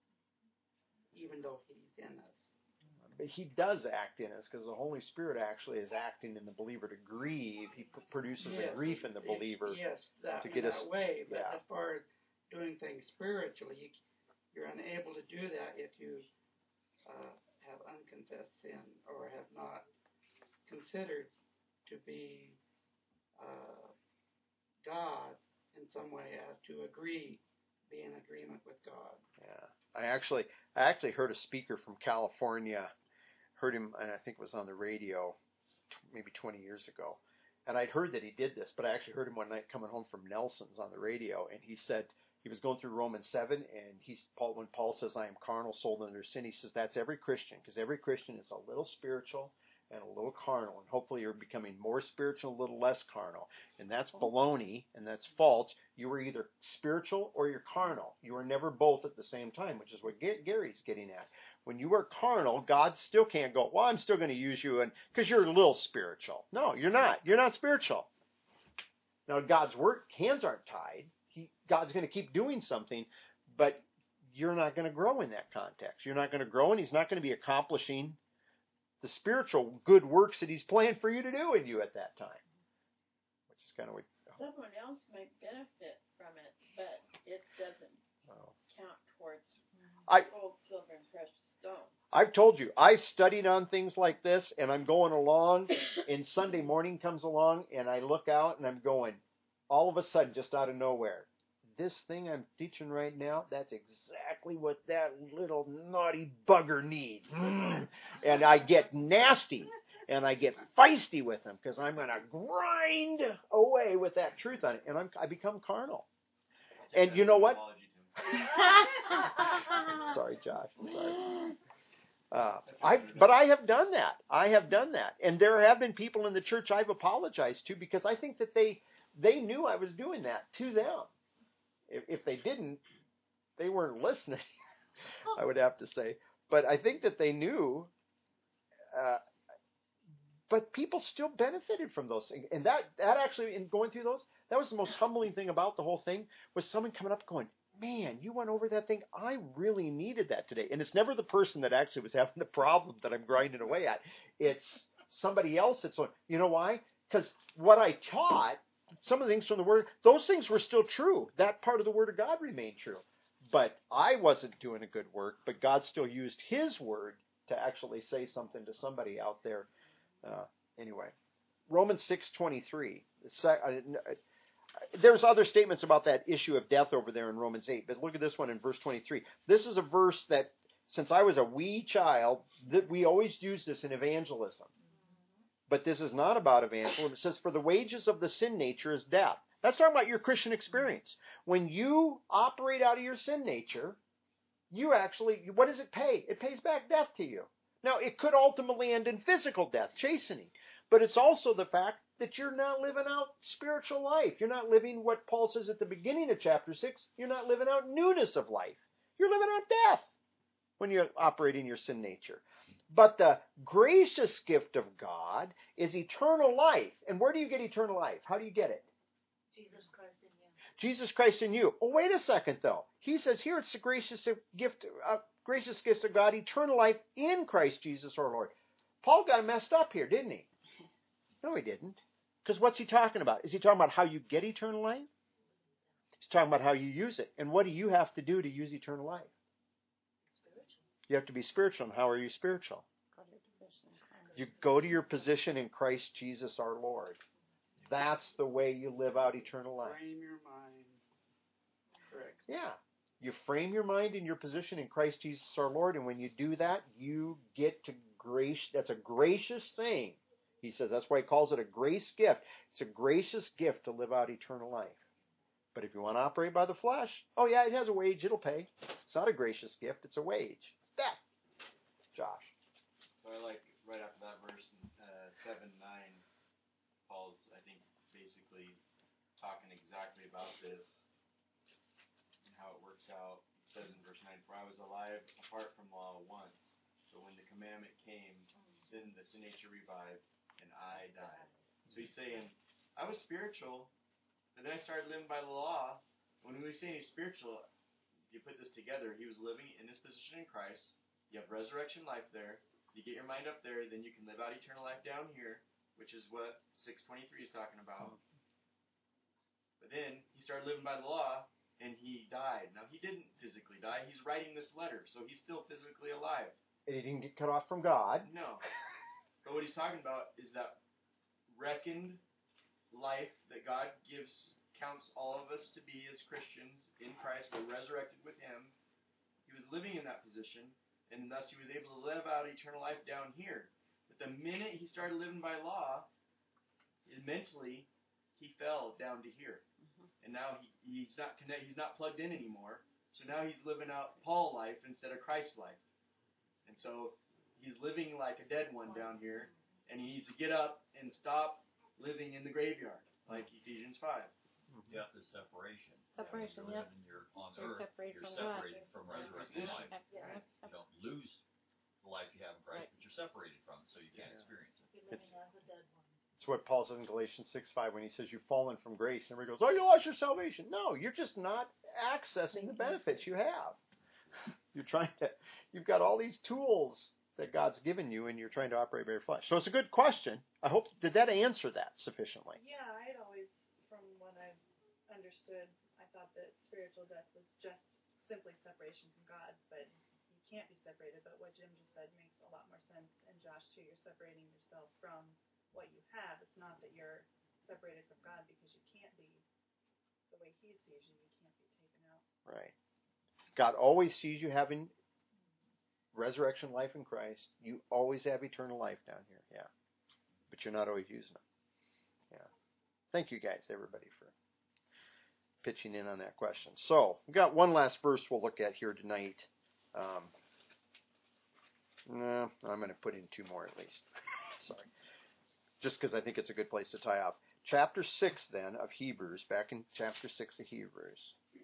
[SPEAKER 5] even though he's in us.
[SPEAKER 1] But he does act in us because the Holy Spirit actually is acting in the believer to grieve. He p- produces
[SPEAKER 5] Yes,
[SPEAKER 1] a grief in the believer.
[SPEAKER 5] Yes, that,
[SPEAKER 1] to
[SPEAKER 5] in
[SPEAKER 1] get
[SPEAKER 5] that
[SPEAKER 1] us-
[SPEAKER 5] way. But
[SPEAKER 1] yeah.
[SPEAKER 5] as far as doing things spiritually, you, you're unable to do that if you uh, have unconfessed sin or have not considered to be uh, God in some way as to agree, be in agreement with God.
[SPEAKER 1] Yeah, I actually, I actually heard a speaker from California, heard him, and I think it was on the radio, t- maybe twenty years ago, and I'd heard that he did this, but I actually heard him one night coming home from Nelson's on the radio, and he said he was going through Romans seven, and he's Paul, when Paul says, "I am carnal, sold under sin," he says that's every Christian, because every Christian is a little spiritual and a little carnal, and hopefully you're becoming more spiritual, a little less carnal. And that's baloney, and that's false. You are either spiritual or you're carnal. You are never both at the same time, which is what Gary's getting at. When you are carnal, God still can't go, well, I'm still going to use you and because you're a little spiritual. No, you're not. You're not spiritual. Now, God's work, hands aren't tied. He, God's going to keep doing something, but you're not going to grow in that context. You're not going to grow, and he's not going to be accomplishing the spiritual good works that he's planned for you to do in you at that time. Which is kind of what...
[SPEAKER 3] Someone else might benefit from it, but it doesn't
[SPEAKER 1] Oh.
[SPEAKER 3] count towards
[SPEAKER 1] I-
[SPEAKER 3] gold, silver, and precious stone.
[SPEAKER 1] I've told you, I've studied on things like this, and I'm going along, and Sunday morning comes along, and I look out, and I'm going, all of a sudden, just out of nowhere, this thing I'm teaching right now, that's exactly what that little naughty bugger needs. Mm. And I get nasty, and I get feisty with him, because I'm going to grind away with that truth on it, and I'm, I become carnal. And you know what?
[SPEAKER 6] Apology to him.
[SPEAKER 1] Sorry, Josh. Sorry. Uh, I, but I have done that. I have done that, and there have been people in the church I've apologized to because I think that they they knew I was doing that to them. If, if they didn't, they weren't listening. I would have to say, but I think that they knew. Uh, but people still benefited from those things, and that that actually, in going through those, that was the most humbling thing about the whole thing was someone coming up going, man, you went over that thing. I really needed that today. And it's never the person that actually was having the problem that I'm grinding away at. It's somebody else that's going, you know why? Because what I taught, some of the things from the Word, those things were still true. That part of the Word of God remained true. But I wasn't doing a good work, but God still used His Word to actually say something to somebody out there. Uh, anyway. Romans six twenty-three. There's other statements about that issue of death over there in Romans eight, but look at this one in verse twenty-three. This is a verse that, since I was a wee child, that we always use this in evangelism. But this is not about evangelism. It says, for the wages of the sin nature is death. That's talking about your Christian experience. When you operate out of your sin nature, you actually, what does it pay? It pays back death to you. Now, it could ultimately end in physical death, chastening. But it's also the fact that you're not living out spiritual life. You're not living what Paul says at the beginning of chapter six. You're not living out newness of life. You're living out death when you're operating your sin nature. But the gracious gift of God is eternal life. And where do you get eternal life? How do you get it?
[SPEAKER 2] Jesus Christ in you.
[SPEAKER 1] Jesus Christ in you. Oh, wait a second, though. He says here it's the gracious gift, uh, gracious gift of God, eternal life in Christ Jesus our Lord. Paul got messed up here, didn't he? No, he didn't. Because what's he talking about? Is he talking about how you get eternal life? He's talking about how you use it. And what do you have to do to use eternal life? You have to be spiritual. And how are you spiritual? You go to your position in Christ Jesus our Lord. That's the way you live out eternal life.
[SPEAKER 5] Frame your mind. Correct.
[SPEAKER 1] Yeah. You frame your mind in your position in Christ Jesus our Lord, and when you do that, you get to grace. That's a gracious thing. He says that's why he calls it a grace gift. It's a gracious gift to live out eternal life. But if you want to operate by the flesh, oh yeah, it has a wage. It'll pay. It's not a gracious gift. It's a wage. It's death. Josh.
[SPEAKER 6] So I like right after that verse, uh, seven, nine, Paul's, I think, basically talking exactly about this and how it works out. It says in verse nine, for I was alive apart from law once, but when the commandment came, sin, the sin nature revived, and I died. So he's saying, I was spiritual, but then I started living by the law. When we say he's spiritual, if you put this together, he was living in this position in Christ. You have resurrection life there. You get your mind up there, then you can live out eternal life down here, which is what six twenty-three is talking about. But then he started living by the law, and he died. Now, he didn't physically die. He's writing this letter, so he's still physically alive.
[SPEAKER 1] And he didn't get cut off from God.
[SPEAKER 6] No. But what he's talking about is that reckoned life that God gives, counts all of us to be as Christians in Christ. We're resurrected with him. He was living in that position, and thus he was able to live out eternal life down here. But the minute he started living by law, mentally, he fell down to here. Mm-hmm. And now he, he's not connect, he's not plugged in anymore. So now he's living out Paul life instead of Christ life. And so he's living like a dead one down here, and he needs to get up and stop living in the graveyard, like Ephesians five.
[SPEAKER 4] You have the separation.
[SPEAKER 9] Separation,
[SPEAKER 4] you know,
[SPEAKER 9] yep.
[SPEAKER 4] when you're on
[SPEAKER 9] You're
[SPEAKER 4] earth,
[SPEAKER 9] separated
[SPEAKER 4] you're
[SPEAKER 9] from God.
[SPEAKER 4] separated from resurrection life.
[SPEAKER 9] Yep, yep, yep.
[SPEAKER 4] You don't lose the life you have in Christ,
[SPEAKER 9] Right.
[SPEAKER 4] but you're separated from it, so you can't
[SPEAKER 1] Yeah.
[SPEAKER 4] experience it.
[SPEAKER 2] You're living as a dead one.
[SPEAKER 1] It's what Paul says in Galatians six five when he says you've fallen from grace. And everybody goes, oh, you lost your salvation. No, you're just not accessing the benefits you have. You're trying to, you've got all these tools that God's given you, and you're trying to operate by your flesh. So it's a good question. I hope, did that answer that sufficiently?
[SPEAKER 8] Yeah, I had always, from what I've understood, I thought that spiritual death was just simply separation from God, but you can't be separated. But what Jim just said makes a lot more sense. And Josh, too, you're separating yourself from what you have. It's not that you're separated from God because you can't be the way he sees you. You can't be taken out.
[SPEAKER 1] Right. God always sees you having resurrection life in Christ. You always have eternal life down here. Yeah. But you're not always using it. Yeah. Thank you guys, everybody, for pitching in on that question. So, we've got one last verse we'll look at here tonight. Um, no, I'm going to put in two more at least. Sorry. Just because I think it's a good place to tie up. Chapter six, then, of Hebrews, back in chapter six of Hebrews.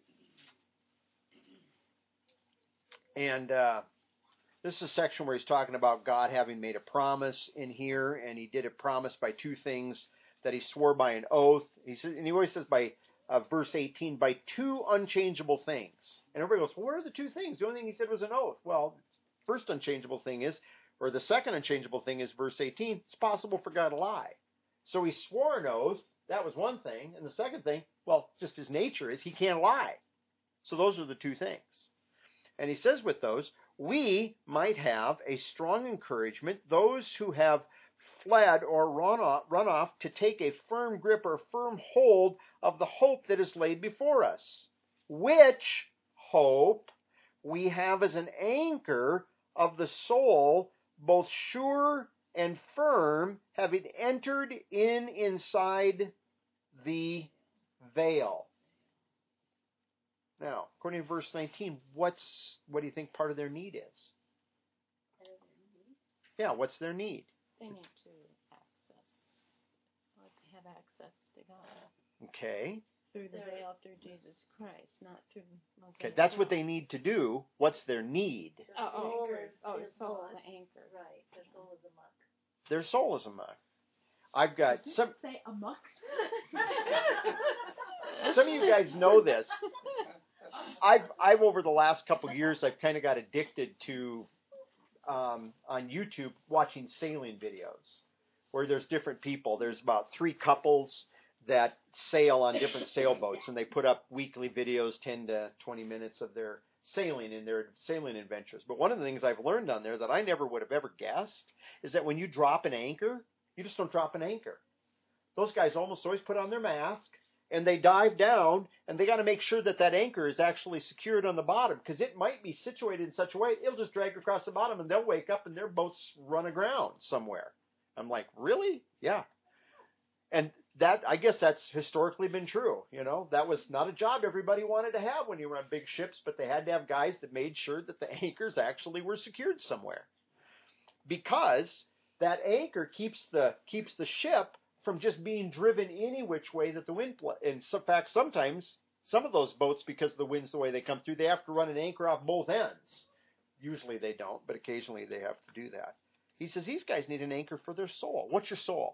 [SPEAKER 1] And uh, this is a section where he's talking about God having made a promise in here, and he did a promise by two things that he swore by an oath. He said, and he always says by uh, verse eighteen, by two unchangeable things. And everybody goes, well, what are the two things? The only thing he said was an oath. Well, first unchangeable thing is, or the second unchangeable thing is verse eighteen, it's possible for God to lie. So he swore an oath, that was one thing, and the second thing, well, just his nature is he can't lie. So those are the two things. And he says with those, we might have a strong encouragement, those who have fled or run off, run off to take a firm grip or firm hold of the hope that is laid before us, which hope we have as an anchor of the soul, both sure and firm, having entered in inside the veil. Now, according to verse nineteen, what's what do you think part of their need is? Yeah, what's their need?
[SPEAKER 9] They need to access, or have access to God.
[SPEAKER 1] Okay.
[SPEAKER 9] Through the veil, through Jesus Christ, not through Mosaic.
[SPEAKER 1] Okay, that's what they need to do. What's their need?
[SPEAKER 9] Oh, oh,
[SPEAKER 3] Soul
[SPEAKER 9] anchor.
[SPEAKER 3] is-
[SPEAKER 9] Oh,
[SPEAKER 3] their
[SPEAKER 9] soul,
[SPEAKER 3] soul
[SPEAKER 9] the
[SPEAKER 3] is-
[SPEAKER 9] anchor.
[SPEAKER 3] Right, their soul is amok.
[SPEAKER 1] Their soul is amok. I've got some.
[SPEAKER 3] Say amok.
[SPEAKER 1] Some of you guys know this. I've I've over the last couple of years, I've kind of got addicted to um, on YouTube watching sailing videos, where there's different people. There's about three couples that sail on different sailboats, and they put up weekly videos, ten to twenty minutes of their sailing and their sailing adventures. But one of the things I've learned on there that I never would have ever guessed is that when you drop an anchor, you just don't drop an anchor. Those guys almost always put on their mask, and they dive down, and they got to make sure that that anchor is actually secured on the bottom, because it might be situated in such a way it'll just drag across the bottom, and they'll wake up and their boat's run aground somewhere. I'm like, really? Yeah. And that, I guess that's historically been true. You know, that was not a job everybody wanted to have when you were on big ships, but they had to have guys that made sure that the anchors actually were secured somewhere, because that anchor keeps the keeps the ship from just being driven any which way that the wind blows. In fact, sometimes some of those boats, because the wind's the way they come through, they have to run an anchor off both ends. Usually they don't, but occasionally they have to do that. He says these guys need an anchor for their soul. What's your soul?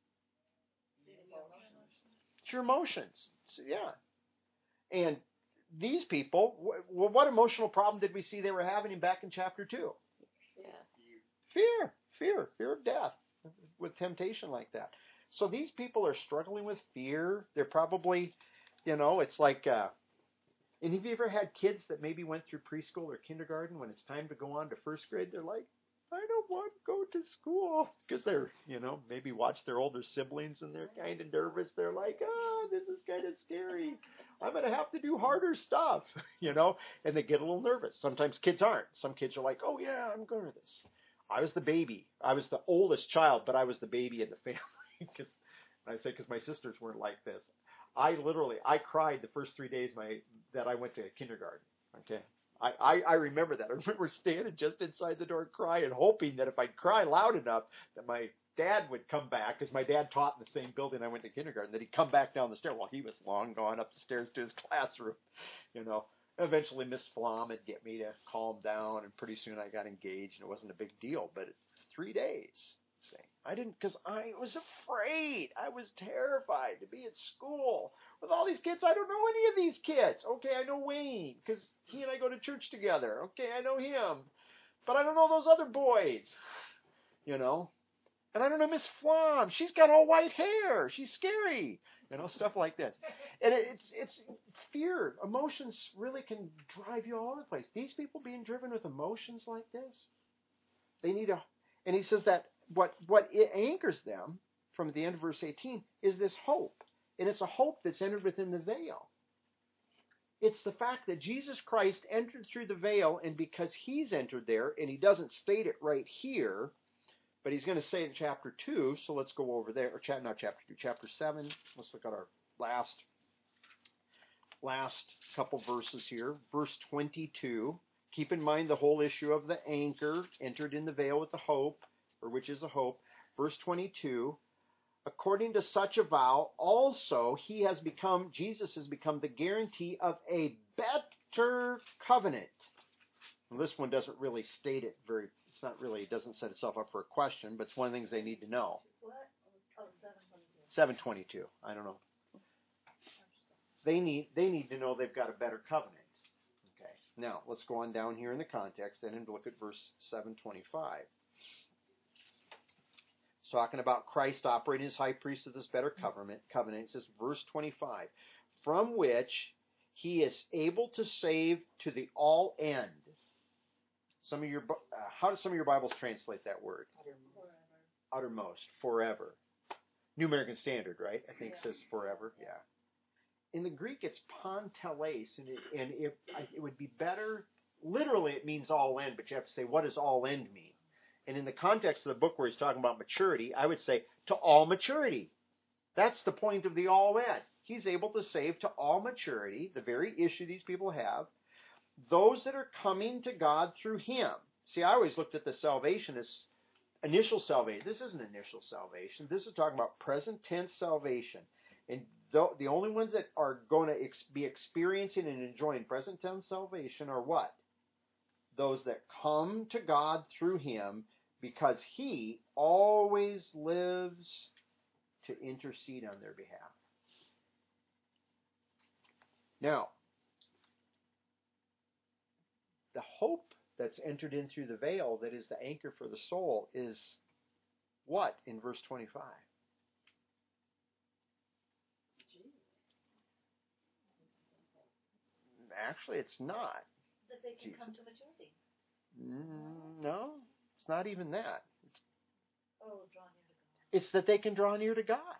[SPEAKER 1] It's your emotions. So, yeah. And these people, wh- what emotional problem did we see they were having in back in chapter two?
[SPEAKER 9] Yeah.
[SPEAKER 1] Fear. Fear. Fear of death with temptation like that. So these people are struggling with fear. They're probably, you know, it's like, uh, and have you ever had kids that maybe went through preschool or kindergarten, when it's time to go on to first grade, they're like, I don't want to go to school, because they're, you know, maybe watch their older siblings and they're kind of nervous. They're like, oh, this is kind of scary. I'm going to have to do harder stuff, you know, and they get a little nervous. Sometimes kids aren't. Some kids are like, oh yeah, I'm good at this. I was the baby. I was the oldest child, but I was the baby in the family. Because I say, because my sisters weren't like this. I literally, I cried the first three days my that I went to kindergarten. Okay, I, I, I remember that. I remember standing just inside the door crying, hoping that if I'd cry loud enough that my dad would come back, because my dad taught in the same building I went to kindergarten, that he'd come back down the stairs. Well, he was long gone up the stairs to his classroom, you know. Eventually, Miss Flom would get me to calm down, and pretty soon I got engaged, and it wasn't a big deal. But three days. Say. I didn't, because I was afraid. I was terrified to be at school with all these kids. I don't know any of these kids. Okay, I know Wayne, because he and I go to church together. Okay, I know him. But I don't know those other boys, you know. And I don't know Miss Flom. She's got all white hair. She's scary. You know, stuff like this. And it's it's fear. Emotions really can drive you all over the place. These people being driven with emotions like this, they need a, and he says that What what it anchors them from the end of verse eighteen is this hope. And it's a hope that's entered within the veil. It's the fact that Jesus Christ entered through the veil, and because he's entered there, and he doesn't state it right here, but he's going to say it in chapter two, so let's go over there, or chapter, not chapter two, chapter seven. Let's look at our last, last couple verses here. Verse twenty-two. Keep in mind the whole issue of the anchor, entered in the veil with the hope, or which is a hope. Verse twenty-two, according to such a vow, also he has become, Jesus has become the guarantee of a better covenant. Well, this one doesn't really state it very, it's not really, it doesn't set itself up for a question, but it's one of the things they need to know.
[SPEAKER 3] What? Oh, seven twenty-two.
[SPEAKER 1] seven twenty-two, I don't know. They need, they need to know they've got a better covenant. Okay, now let's go on down here in the context and look at verse seven twenty-five. Talking about Christ operating as high priest of this better covenant. Covenant. It says, verse twenty-five, from which he is able to save to the all end. Some of your uh, how do some of your Bibles translate that word? uttermost, forever. New American Standard, right? I think
[SPEAKER 3] Yeah.
[SPEAKER 1] says forever. Yeah. In the Greek, it's panteles, and it, and if it would be better. Literally, it means all end, but you have to say, what does all end mean? And in the context of the book where he's talking about maturity, I would say to all maturity. That's the point of the all end. He's able to save to all maturity, the very issue these people have, those that are coming to God through him. See, I always looked at the salvation as initial salvation. This isn't initial salvation. This is talking about present tense salvation. And the, the only ones that are going to ex- be experiencing and enjoying present tense salvation are what? Those that come to God through him, because he always lives to intercede on their behalf. Now, the hope that's entered in through the veil, that is the anchor for the soul, is what in verse twenty-five? Actually, it's not.
[SPEAKER 2] That they can
[SPEAKER 1] Jesus.
[SPEAKER 2] come to maturity.
[SPEAKER 1] Mm, No, it's not even that. It's,
[SPEAKER 2] Oh, draw near to God.
[SPEAKER 1] it's that they can draw near to God.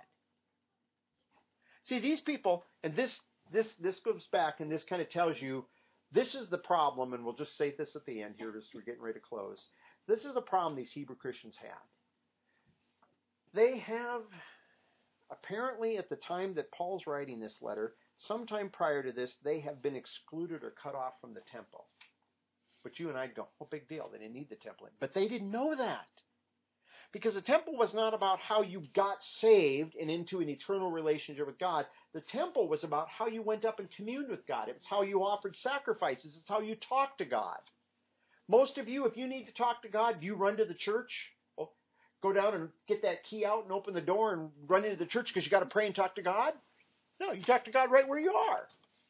[SPEAKER 1] See, these people, and this this this goes back, and this kind of tells you, this is the problem, and we'll just say this at the end here, as we're getting ready to close. This is the problem these Hebrew Christians have. They have, apparently at the time that Paul's writing this letter, sometime prior to this, they have been excluded or cut off from the temple. But you and I go, oh, big deal. They didn't need the temple. But they didn't know that. Because the temple was not about how you got saved and into an eternal relationship with God. The temple was about how you went up and communed with God. It's how you offered sacrifices. It's how you talked to God. Most of you, if you need to talk to God, you run to the church. Oh, go down and get that key out and open the door and run into the church because you got to pray and talk to God. No, you talk to God right where you are.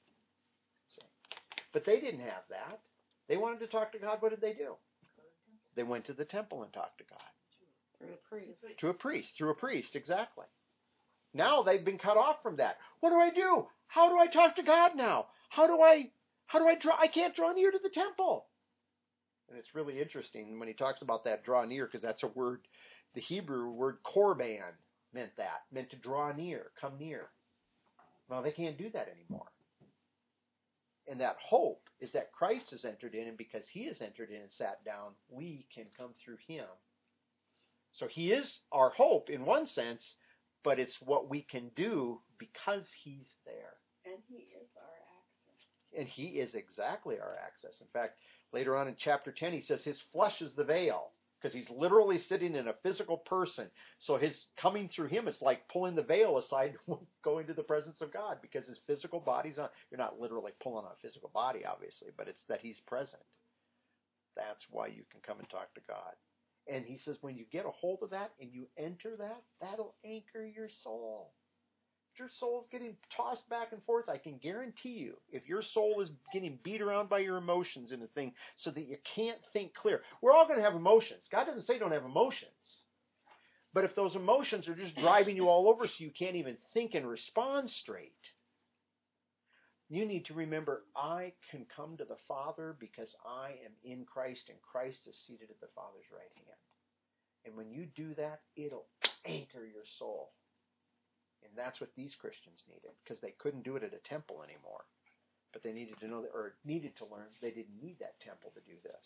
[SPEAKER 1] But they didn't have that. They wanted to talk to God. What did they do? They went to the temple and talked to God.
[SPEAKER 9] Through a priest.
[SPEAKER 1] To a priest. Through a priest, exactly. Now they've been cut off from that. What do I do? How do I talk to God now? How do I, how do I draw? I can't draw near to the temple. And it's really interesting when he talks about that draw near, because that's a word, the Hebrew word korban meant that, meant to draw near, come near. Well, they can't do that anymore. And that hope is that Christ has entered in, and because he has entered in and sat down, we can come through him. So he is our hope in one sense, but it's what we can do because he's there.
[SPEAKER 3] And he is our access.
[SPEAKER 1] And he is exactly our access. In fact, later on in chapter ten, he says his flesh is the veil, because he's literally sitting in a physical person. So his coming through him, it's like pulling the veil aside, going to the presence of God, because his physical body's on. You're not literally pulling on a physical body, obviously, but it's that he's present. That's why you can come and talk to God. And he says when you get a hold of that and you enter that, that'll anchor your soul. If your soul's getting tossed back and forth, I can guarantee you, if your soul is getting beat around by your emotions in a thing so that you can't think clear. We're all going to have emotions. God doesn't say don't have emotions. But if those emotions are just driving you all over so you can't even think and respond straight, you need to remember, I can come to the Father because I am in Christ, and Christ is seated at the Father's right hand. And when you do that, it'll anchor your soul. And that's what these Christians needed, because they couldn't do it at a temple anymore. But they needed to know, that, or needed to learn, they didn't need that temple to do this.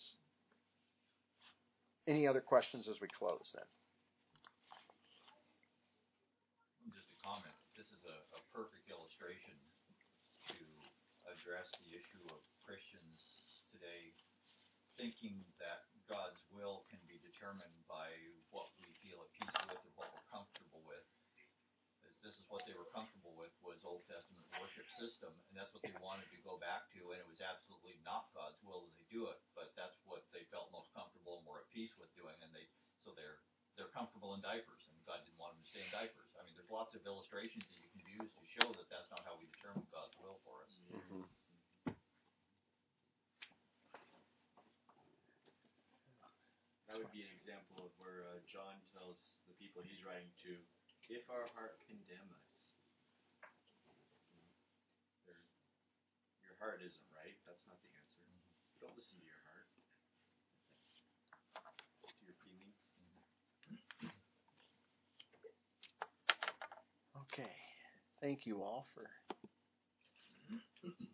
[SPEAKER 1] Any other questions as we close then?
[SPEAKER 4] Just a comment. This is a, a perfect illustration to address the issue of Christians today thinking that God's will can be determined by what we feel at peace with or what we're comfortable with. As this is what they were comfortable with, was Old Testament worship system, and that's what they wanted to go back to, and it was absolutely not God's will that they do it, but that's what they felt most comfortable and were at peace with doing, and they so they're they're comfortable in diapers, and God didn't want them to stay in diapers. I mean, there's lots of illustrations that you can use to show that that's not how we determine God's will for us.
[SPEAKER 1] Mm-hmm.
[SPEAKER 6] That would be an example of where uh, John tells the people he's writing to, if our heart condemn us, There- your heart isn't right. That's not the answer. Don't listen to your heart, to your feelings.
[SPEAKER 1] thank you all for